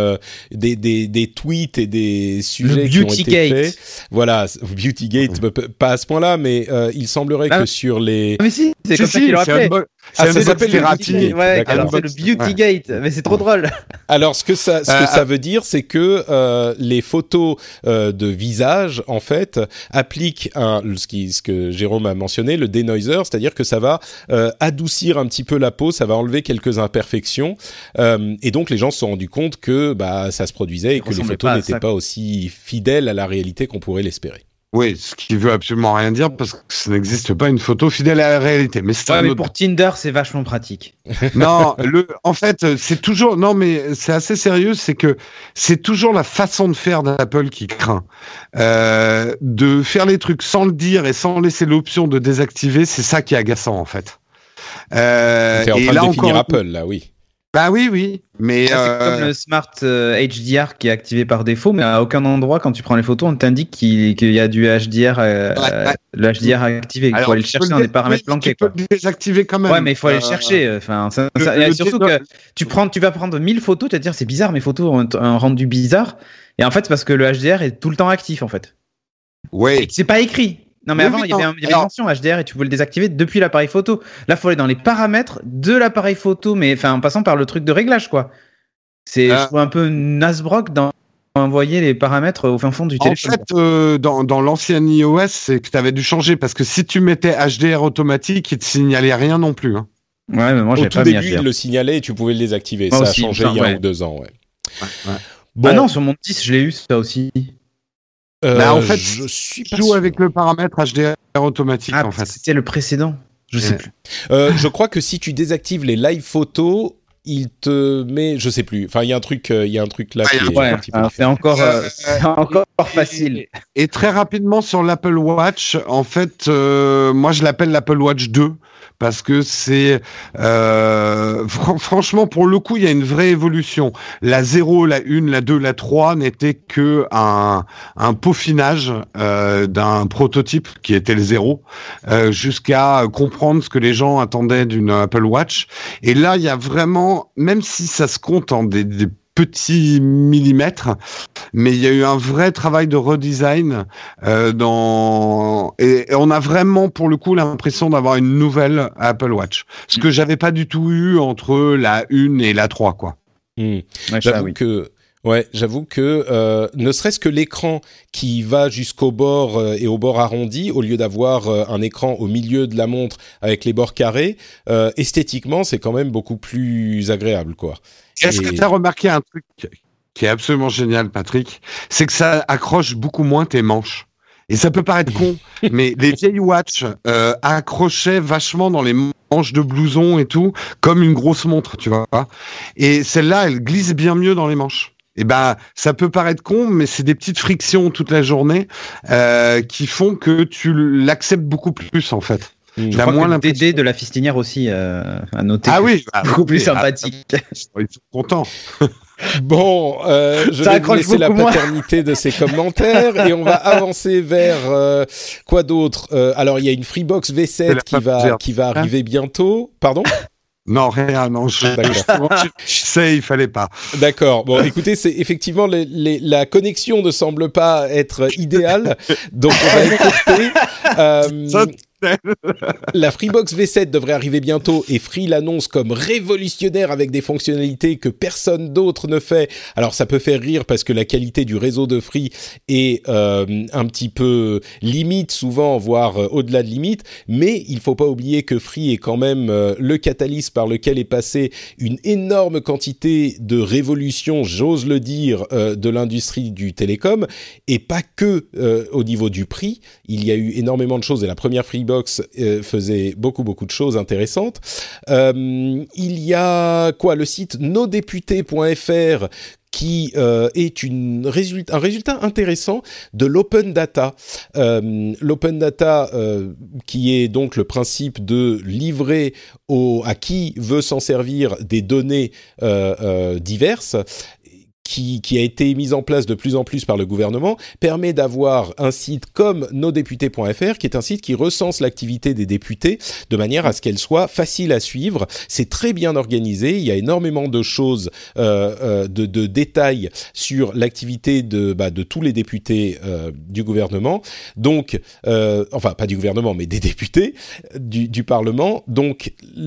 des tweets et des sujets qui ont été faits. Voilà, Beautygate, pas à ce point-là, mais il semblerait que sur les... Mais si, c'est comme ça qu'ils l'ont appelé. Ça s'appelle le Beautygate. Ouais, c'est le Beautygate, mais c'est trop drôle. Alors, ce que ça veut dire, c'est que les photos de visage, en fait, appliquent ce que Jérôme a mentionné, le denoiser, c'est-à-dire que ça va adoucir un petit peu la peau, ça va enlever quelques imperfections. Et donc les gens se sont rendus compte que ça se produisait et que les photos n'étaient pas aussi fidèles à la réalité qu'on pourrait l'espérer. Oui, ce qui veut absolument rien dire parce que ça n'existe pas une photo fidèle à la réalité. Mais pour Tinder, c'est vachement pratique. Non, en fait, c'est toujours. Non, mais c'est assez sérieux. C'est que c'est toujours la façon de faire d'Apple qui craint. De faire les trucs sans le dire et sans laisser l'option de désactiver, c'est ça qui est agaçant en fait. T'es en train de définir Apple là, oui. Bah oui, mais c'est comme le Smart HDR qui est activé par défaut, mais à aucun endroit quand tu prends les photos, on t'indique qu'il y a du HDR, le HDR activé. Il faut aller le chercher dans des paramètres planqués. Tu peux le désactiver quand même. Ouais, mais il faut aller le chercher. Enfin, surtout que tu vas prendre 1000 photos, tu vas te dire c'est bizarre, mes photos ont un rendu bizarre. Et en fait, c'est parce que le HDR est tout le temps actif en fait. Ouais. C'est pas écrit. Non mais avant il y avait une mention HDR et tu pouvais le désactiver depuis l'appareil photo. Là faut aller dans les paramètres de l'appareil photo, mais en passant par le truc de réglage quoi. Je trouve un peu nasbrock d'envoyer les paramètres au fin fond du téléphone. En fait, dans l'ancien iOS, c'est que tu avais dû changer parce que si tu mettais HDR automatique, il te signalait rien non plus. Hein. Ouais, mais moi j'ai pas mis HDR. Au tout début, il le signalait et tu pouvais le désactiver. Moi ça aussi, a changé il y a 1 ou 2 ans. Ouais. Bon. Ah non, sur mon 10, je l'ai eu ça aussi. En fait, je joue avec le paramètre HDR automatique. En fait, c'était le précédent. Je sais plus. Je crois que si tu désactives les live photos, il te met, je sais plus. Enfin, il y a un truc là qui est un petit peu. C'est encore facile. Et très rapidement sur l'Apple Watch, en fait, moi je l'appelle l'Apple Watch 2 parce que c'est franchement pour le coup il y a une vraie évolution. La 0, la 1, la 2, la 3 n'étaient que un peaufinage d'un prototype qui était le 0 jusqu'à comprendre ce que les gens attendaient d'une Apple Watch. Et là il y a vraiment, même si ça se compte en des petits millimètres, mais il y a eu un vrai travail de redesign et on a vraiment pour le coup l'impression d'avoir une nouvelle Apple Watch, ce que j'avais pas du tout eu entre la 1 et la 3 quoi. J'avoue que ne serait-ce que l'écran qui va jusqu'au bord et au bord arrondi, au lieu d'avoir un écran au milieu de la montre avec les bords carrés, esthétiquement c'est quand même beaucoup plus agréable quoi. Est-ce que tu as remarqué un truc qui est absolument génial, Patrick? C'est que ça accroche beaucoup moins tes manches. Et ça peut paraître con, mais les vieilles watches accrochaient vachement dans les manches de blouson et tout, comme une grosse montre, tu vois. Et celle-là, elle glisse bien mieux dans les manches. Et ben, ça peut paraître con, mais c'est des petites frictions toute la journée qui font que tu l'acceptes beaucoup plus, en fait. Je crois que le DD de la fistinière aussi a noté. Ah oui, beaucoup plus sympathique. Ils sont contents. Bon, je vais vous laisser la paternité de ces commentaires et on va avancer vers quoi d'autre. Alors, il y a une Freebox V7 qui va arriver bientôt. Pardon ? Non, rien, non, je sais, il fallait pas. D'accord. Bon, écoutez, c'est effectivement la connexion ne semble pas être idéale, donc on va écourter. La Freebox V7 devrait arriver bientôt et Free l'annonce comme révolutionnaire avec des fonctionnalités que personne d'autre ne fait. Alors ça peut faire rire parce que la qualité du réseau de Free est un petit peu limite souvent, voire au-delà de limite, mais il faut pas oublier que Free est quand même le catalyse par lequel est passée une énorme quantité de révolution, j'ose le dire, de l'industrie du télécom, et pas que au niveau du prix. Il y a eu énormément de choses et la première Freebox faisait beaucoup de choses intéressantes. Il y a le site nosdéputés.fr qui est un résultat intéressant de l'open data. L'open data qui est donc le principe de livrer à qui veut s'en servir des données diverses, qui a été mise en place de plus en plus par le gouvernement, permet d'avoir un site comme nosdéputés.fr, qui est un site qui recense l'activité des députés de manière à ce qu'elle soit facile à suivre. C'est très bien organisé, il y a énormément de choses, de détails sur l'activité de tous les députés du gouvernement. Donc, enfin pas du gouvernement, mais des députés du Parlement. Donc,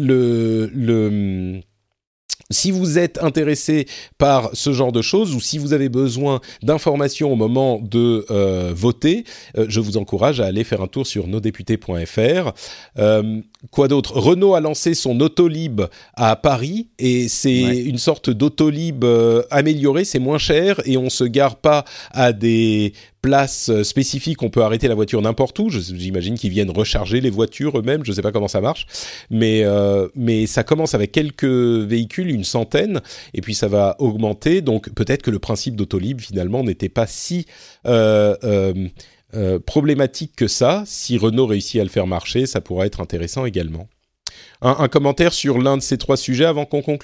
si vous êtes intéressé par ce genre de choses ou si vous avez besoin d'informations au moment de voter, je vous encourage à aller faire un tour sur nosdéputés.fr. Quoi d'autre ? Renault a lancé son Autolib à Paris et c'est une sorte d'Autolib amélioré, c'est moins cher et on se gare pas à des places spécifiques, on peut arrêter la voiture n'importe où. J'imagine qu'ils viennent recharger les voitures eux-mêmes, je sais pas comment ça marche, mais ça commence avec quelques véhicules, une centaine, et puis ça va augmenter, donc peut-être que le principe d'Autolib finalement n'était pas si problématique que ça. Si Renault réussit à le faire marcher, ça pourrait être intéressant également. Un commentaire sur l'un de ces trois sujets avant qu'on conclue ?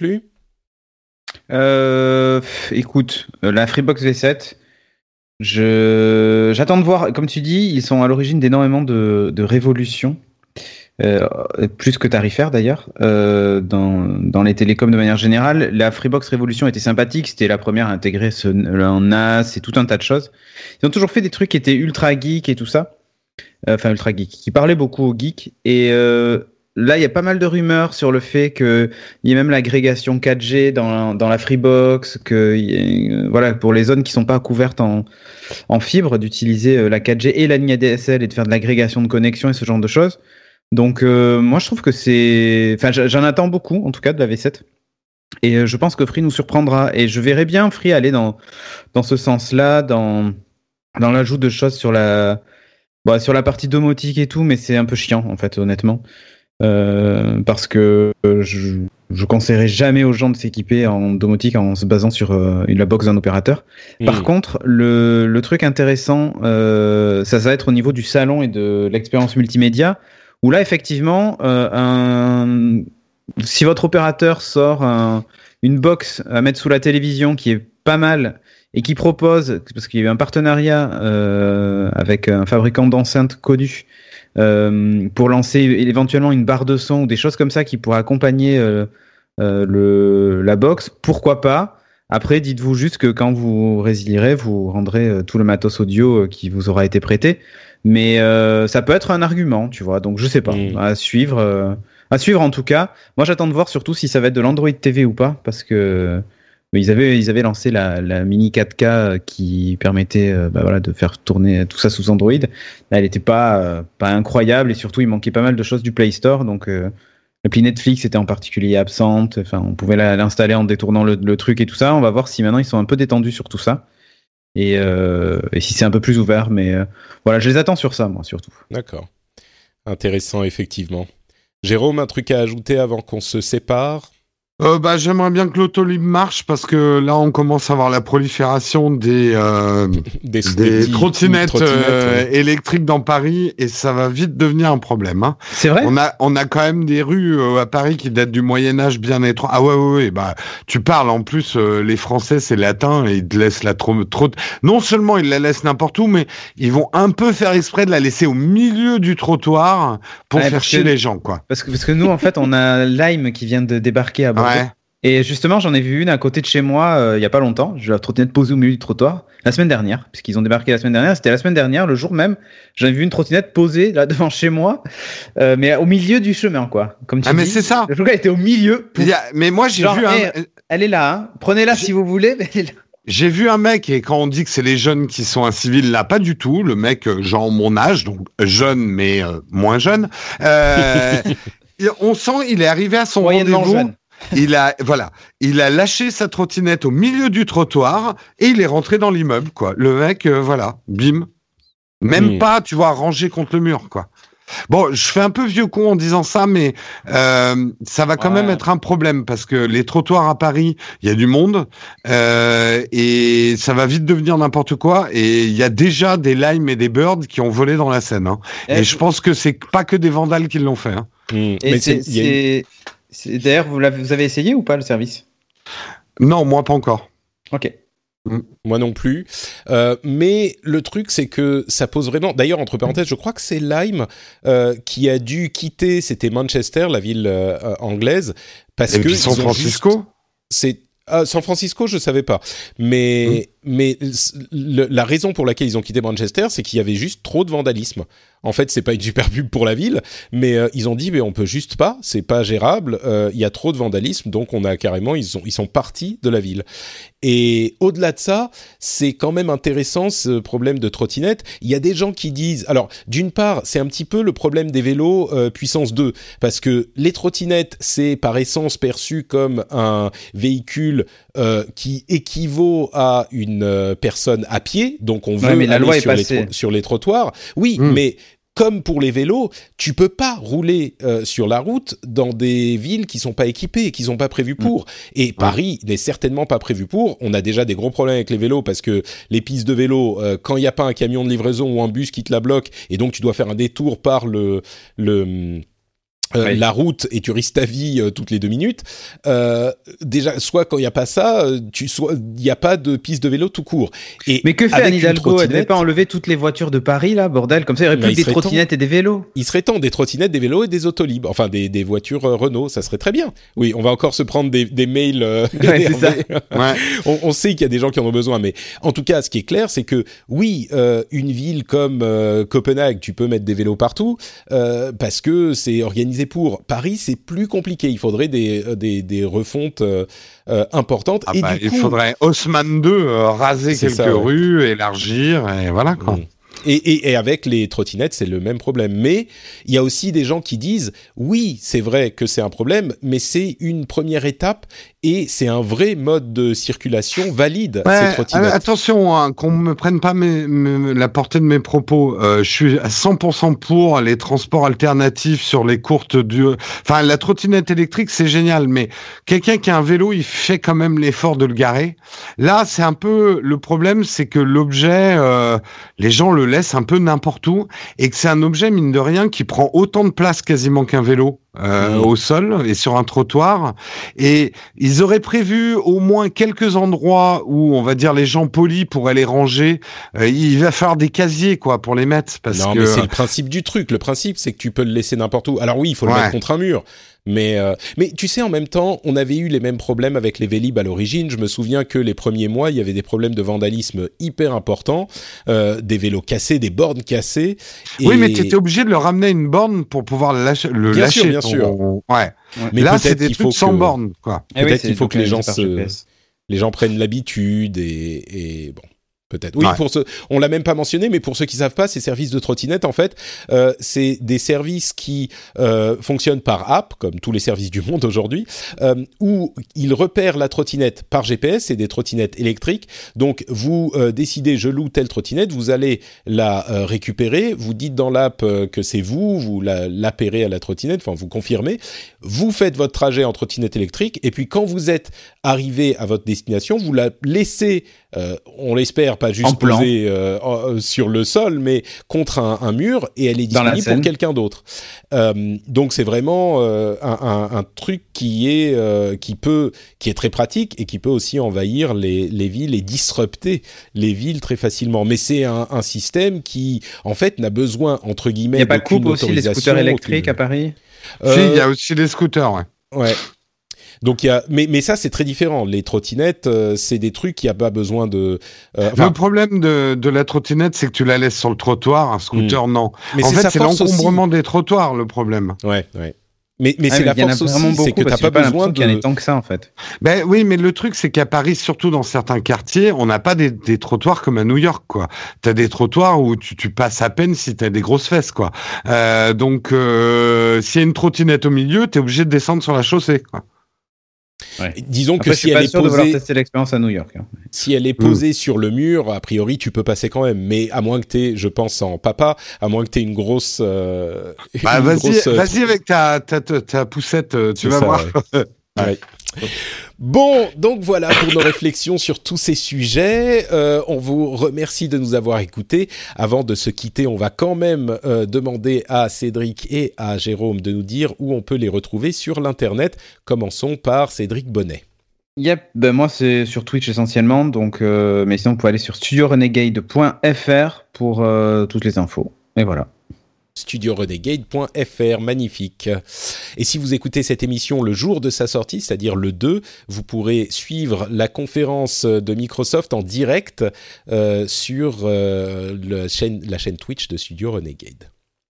Écoute, la Freebox V7, j'attends de voir. Comme tu dis, ils sont à l'origine d'énormément de révolutions, plus que tarifaires d'ailleurs, dans les télécoms de manière générale. La Freebox Révolution était sympathique, c'était la première à intégrer un NAS et tout un tas de choses. Ils ont toujours fait des trucs qui étaient ultra geek et tout ça, enfin ultra geek, qui parlaient beaucoup aux geeks. Et là, il y a pas mal de rumeurs sur le fait qu'il y ait même l'agrégation 4G dans la Freebox, voilà, pour les zones qui sont pas couvertes en fibre, d'utiliser la 4G et la ligne ADSL et de faire de l'agrégation de connexion et ce genre de choses. Donc moi je trouve que j'en attends beaucoup en tout cas de la V7 et je pense que Free nous surprendra et je verrai bien Free aller dans ce sens-là, dans l'ajout de choses sur la partie domotique et tout, mais c'est un peu chiant en fait honnêtement, parce que je conseillerais jamais aux gens de s'équiper en domotique en se basant sur la box d'un opérateur. Par contre, le truc intéressant, ça va être au niveau du salon et de l'expérience multimédia, où là, effectivement, si votre opérateur sort une box à mettre sous la télévision qui est pas mal et qui propose, parce qu'il y a eu un partenariat avec un fabricant d'enceintes connu, pour lancer éventuellement une barre de son ou des choses comme ça qui pourraient accompagner la box, pourquoi pas. Après, dites-vous juste que quand vous résilierez, vous rendrez tout le matos audio qui vous aura été prêté. Mais ça peut être un argument, tu vois. Donc je sais pas, à suivre en tout cas. Moi, j'attends de voir surtout si ça va être de l'Android TV ou pas, parce que ils avaient lancé la mini 4K qui permettait de faire tourner tout ça sous Android. Là, elle était pas incroyable, et surtout il manquait pas mal de choses du Play Store. Donc l'appli Netflix était en particulier absente. Enfin, on pouvait l'installer en détournant le truc et tout ça. On va voir si maintenant ils sont un peu détendus sur tout ça. Et si c'est un peu plus ouvert, mais voilà, je les attends sur ça, moi, surtout. D'accord. Intéressant, effectivement. Jérôme, un truc à ajouter avant qu'on se sépare ? J'aimerais bien que l'autolib marche, parce que là on commence à voir la prolifération des trottinettes électriques dans Paris, et ça va vite devenir un problème. Hein. C'est vrai ? On a quand même des rues à Paris qui datent du Moyen-Âge bien étroit. Ah ouais, tu parles en plus, les Français c'est latin, et ils te laissent non seulement ils la laissent n'importe où, mais ils vont un peu faire exprès de la laisser au milieu du trottoir pour faire chier les gens, quoi. Parce que nous en fait on a Lime qui vient de débarquer à Bordeaux. Ouais. Et justement, j'en ai vu une à côté de chez moi il y a pas longtemps. Je la trottinette posée au milieu du trottoir la semaine dernière, puisqu'ils ont débarqué la semaine dernière. C'était la semaine dernière, le jour même. J'en ai vu une trottinette posée là devant chez moi, mais au milieu du chemin, quoi. Comme tu dis. Mais c'est ça. Le jour elle était au milieu. Mais moi j'ai vu elle est là. Hein. Prenez-la si vous voulez. Mais elle est là. J'ai vu un mec, et quand on dit que c'est les jeunes qui sont incivils, là, pas du tout. Le mec, genre mon âge, donc jeune mais moins jeune. On sent, il est arrivé à son rendez-vous. Jeune. Il a lâché sa trottinette au milieu du trottoir et il est rentré dans l'immeuble, quoi. Le mec, bim. Même pas, tu vois, rangé contre le mur, quoi. Bon, je fais un peu vieux con en disant ça, mais ça va quand même être un problème, parce que les trottoirs à Paris, il y a du monde, et ça va vite devenir n'importe quoi, et il y a déjà des Lime et des Bird qui ont volé dans la Seine. Hein. Et je pense que c'est pas que des vandales qui l'ont fait. Hein. Et d'ailleurs, vous avez essayé ou pas le service ? Non, moi pas encore. Ok. Moi non plus. Mais le truc, c'est que ça pose vraiment... D'ailleurs, entre parenthèses, je crois que c'est Lime qui a dû quitter, c'était Manchester, la ville anglaise, parce que... San Francisco ? San Francisco, je savais pas. Mais la raison pour laquelle ils ont quitté Manchester, c'est qu'il y avait juste trop de vandalisme. En fait, c'est pas une super pub pour la ville, mais ils ont dit, mais on peut juste pas, c'est pas gérable. Il y a trop de vandalisme, donc on a carrément, ils sont partis de la ville. Et au-delà de ça, c'est quand même intéressant ce problème de trottinette. Il y a des gens qui disent, alors d'une part, c'est un petit peu le problème des vélos puissance 2, parce que les trottinettes, c'est par essence perçu comme un véhicule qui équivaut à une personne à pied, donc on veut aller sur les trottoirs. Oui, mais comme pour les vélos, tu peux pas rouler sur la route dans des villes qui sont pas équipées, qui sont pas prévues pour. Et Paris n'est certainement pas prévu pour. On a déjà des gros problèmes avec les vélos, parce que les pistes de vélo, quand il y a pas un camion de livraison ou un bus qui te la bloque, et donc tu dois faire un détour par la route, et tu risques ta vie toutes les 2 minutes. Déjà, soit quand il y a pas ça, il y a pas de piste de vélo tout court. Mais que fait Anne Hidalgo ? Elle devait pas enlever toutes les voitures de Paris, là, bordel, comme ça il y aurait plus des trottinettes et des vélos. Il serait temps, des trottinettes, des vélos et des autolibres, enfin des voitures Renault, ça serait très bien. Oui, on va encore se prendre des mails. C'est ça. On sait qu'il y a des gens qui en ont besoin, mais en tout cas, ce qui est clair, c'est que oui, une ville comme Copenhague, tu peux mettre des vélos partout, parce que c'est organisé pour. Paris, c'est plus compliqué. Il faudrait des refontes importantes. Il faudrait Haussmann 2 raser quelques rues, élargir, et voilà, quoi. Et avec les trottinettes, c'est le même problème. Mais il y a aussi des gens qui disent, oui, c'est vrai que c'est un problème, mais c'est une première étape et c'est un vrai mode de circulation valide, ces trottinettes. Attention, hein, qu'on me prenne pas la portée de mes propos. Je suis à 100% pour les transports alternatifs sur les courtes durées. Enfin, la trottinette électrique, c'est génial, mais quelqu'un qui a un vélo, il fait quand même l'effort de le garer. Là, c'est un peu le problème, c'est que l'objet, les gens le laissent un peu n'importe où et que c'est un objet, mine de rien, qui prend autant de place quasiment qu'un vélo. Au sol et sur un trottoir, et ils auraient prévu au moins quelques endroits où on va dire les gens polis pourraient les ranger. Il va falloir des casiers quoi pour les mettre mais c'est le principe du truc. Le principe c'est que tu peux le laisser n'importe où. Alors oui, il faut le mettre contre un mur. Mais tu sais, en même temps, on avait eu les mêmes problèmes avec les Vélib à l'origine. Je me souviens que les premiers mois, il y avait des problèmes de vandalisme hyper importants, des vélos cassés, des bornes cassées. Oui, mais tu étais obligé de le ramener à une borne pour pouvoir le lâcher. Bien sûr. Ouais. Mais là, c'est des trucs sans borne, quoi. Peut-être qu'il faut que les gens prennent l'habitude et bon. Peut-être. Oui, on l'a même pas mentionné, mais pour ceux qui savent pas, ces services de trottinette, en fait, c'est des services qui fonctionnent par app, comme tous les services du monde aujourd'hui, où ils repèrent la trottinette par GPS, c'est des trottinettes électriques. Donc, vous décidez, je loue telle trottinette, vous allez la récupérer, vous dites dans l'app que c'est vous l'appérez à la trottinette, enfin, vous confirmez, vous faites votre trajet en trottinette électrique, et puis quand vous êtes arrivé à votre destination, vous la laissez, on l'espère, pas juste posée sur le sol, mais contre un mur, et elle est disponible pour quelqu'un d'autre. Donc c'est vraiment un truc qui est très pratique et qui peut aussi envahir les villes et disrupter les villes très facilement. Mais c'est un système qui, en fait, n'a besoin, entre guillemets, il n'y a pas de coupe aussi, les scooters électriques à Paris Si, il y a aussi les scooters, ouais. Donc mais ça c'est très différent. Les trottinettes, c'est des trucs qui a pas besoin de. Le problème de la trottinette, c'est que tu la laisses sur le trottoir. Un scooter, non. Mais en fait, c'est l'encombrement des trottoirs le problème. Ouais. Mais c'est la force aussi, c'est que t'as pas besoin qu'il y en ait tant que ça en fait. Ben oui, mais le truc c'est qu'à Paris, surtout dans certains quartiers, on n'a pas des trottoirs comme à New York, quoi. T'as des trottoirs où tu passes à peine si t'as des grosses fesses, quoi. Donc s'il y a une trottinette au milieu, t'es obligé de descendre sur la chaussée, quoi. Ouais. Disons après, que si elle est posée, de tester l'expérience à New York. Si elle est posée sur le mur, a priori tu peux passer quand même. Mais à moins que t'aies, je pense en papa, à moins que t'aies une grosse. Vas-y avec ta poussette, tu vas voir. Ouais. Bon, donc voilà pour nos réflexions sur tous ces sujets. On vous remercie de nous avoir écoutés. Avant de se quitter, on va quand même demander à Cédric et à Jérôme de nous dire où on peut les retrouver sur l'internet. Commençons par Cédric Bonnet. Yep, moi c'est sur Twitch essentiellement, donc mais sinon vous pouvez aller sur studiorenegade.fr pour toutes les infos. Et voilà. studiorenegade.fr, magnifique. Et si vous écoutez cette émission le jour de sa sortie, c'est-à-dire le 2, vous pourrez suivre la conférence de Microsoft en direct sur la chaîne Twitch de Studio Renegade.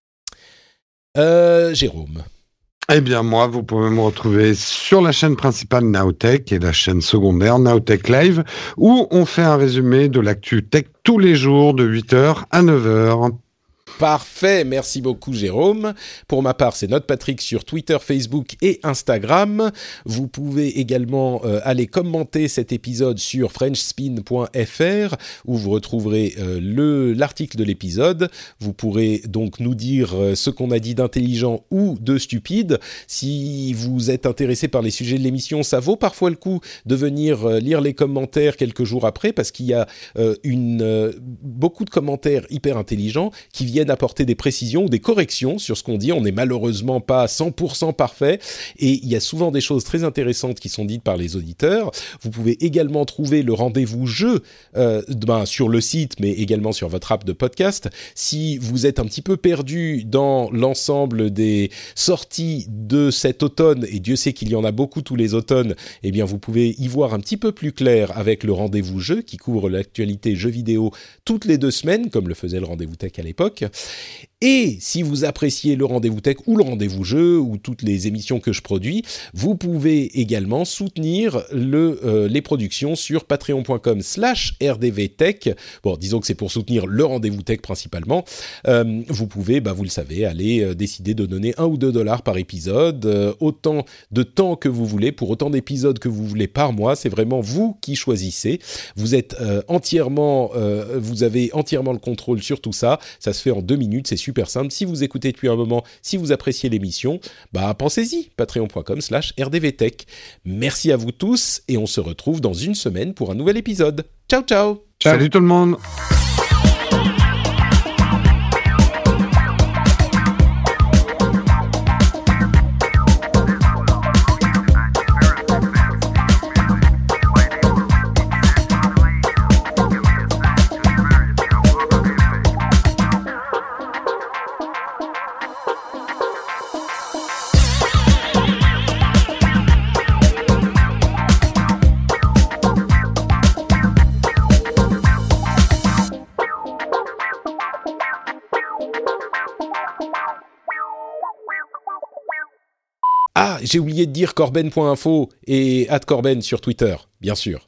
Jérôme. Eh bien, moi, vous pouvez me retrouver sur la chaîne principale Nowtech et la chaîne secondaire Nowtech Live, où on fait un résumé de l'actu tech tous les jours de 8h à 9h. Parfait, merci beaucoup Jérôme. Pour ma part, c'est NotePatrick sur Twitter, Facebook et Instagram. Vous pouvez également aller commenter cet épisode sur frenchspin.fr où vous retrouverez l'article de l'épisode. Vous pourrez donc nous dire ce qu'on a dit d'intelligent ou de stupide. Si vous êtes intéressé par les sujets de l'émission, ça vaut parfois le coup de venir lire les commentaires quelques jours après parce qu'il y a beaucoup de commentaires hyper intelligents qui viennent apporter des précisions ou des corrections sur ce qu'on dit. On n'est malheureusement pas 100% parfait et il y a souvent des choses très intéressantes qui sont dites par les auditeurs. Vous pouvez également trouver le rendez-vous jeu sur le site mais également sur votre app de podcast. Si vous êtes un petit peu perdu dans l'ensemble des sorties de cet automne, et Dieu sait qu'il y en a beaucoup tous les automnes, eh bien vous pouvez y voir un petit peu plus clair avec le rendez-vous jeu qui couvre l'actualité jeux vidéo toutes les 2 semaines comme le faisait le rendez-vous tech à l'époque. Et si vous appréciez le Rendez-vous Tech ou le Rendez-vous Jeu ou toutes les émissions que je produis, vous pouvez également soutenir les productions sur patreon.com/rdvtech. Bon, disons que c'est pour soutenir le Rendez-vous Tech principalement. Vous pouvez, vous le savez, aller décider de donner 1 ou 2 dollars par épisode, autant de temps que vous voulez, pour autant d'épisodes que vous voulez par mois. C'est vraiment vous qui choisissez. Vous êtes vous avez entièrement le contrôle sur tout ça. Ça se fait en 2 minutes, c'est super simple. Si vous écoutez depuis un moment, si vous appréciez l'émission, pensez-y, patreon.com/rdvtech. Merci à vous tous et on se retrouve dans une semaine pour un nouvel épisode. Ciao, ciao. Salut tout le monde. Ah, j'ai oublié de dire corben.info et @corben sur Twitter, bien sûr.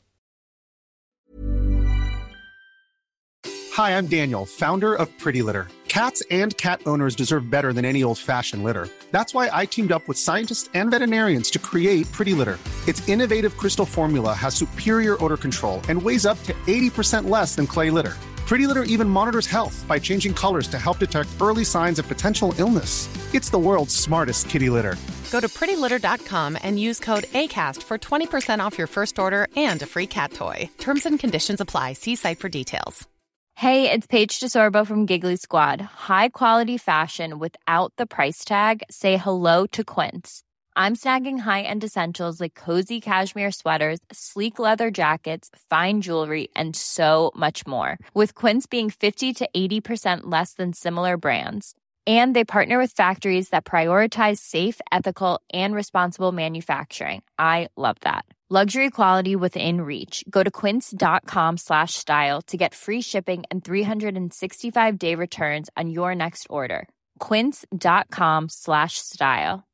Hi, I'm Daniel, founder of Pretty Litter. Cats and cat owners deserve better than any old-fashioned litter. That's why I teamed up with scientists and veterinarians to create Pretty Litter. Its innovative crystal formula has superior odor control and weighs up to 80% less than clay litter. Pretty Litter even monitors health by changing colors to help detect early signs of potential illness. It's the world's smartest kitty litter. Go to prettylitter.com and use code ACAST for 20% off your first order and a free cat toy. Terms and conditions apply. See site for details. Hey, it's Paige DeSorbo from Giggly Squad. High quality fashion without the price tag. Say hello to Quince. I'm snagging high-end essentials like cozy cashmere sweaters, sleek leather jackets, fine jewelry, and so much more. With Quince being 50 to 80% less than similar brands. And they partner with factories that prioritize safe, ethical, and responsible manufacturing. I love that. Luxury quality within reach. Go to quince.com/style to get free shipping and 365-day returns on your next order. Quince.com/style.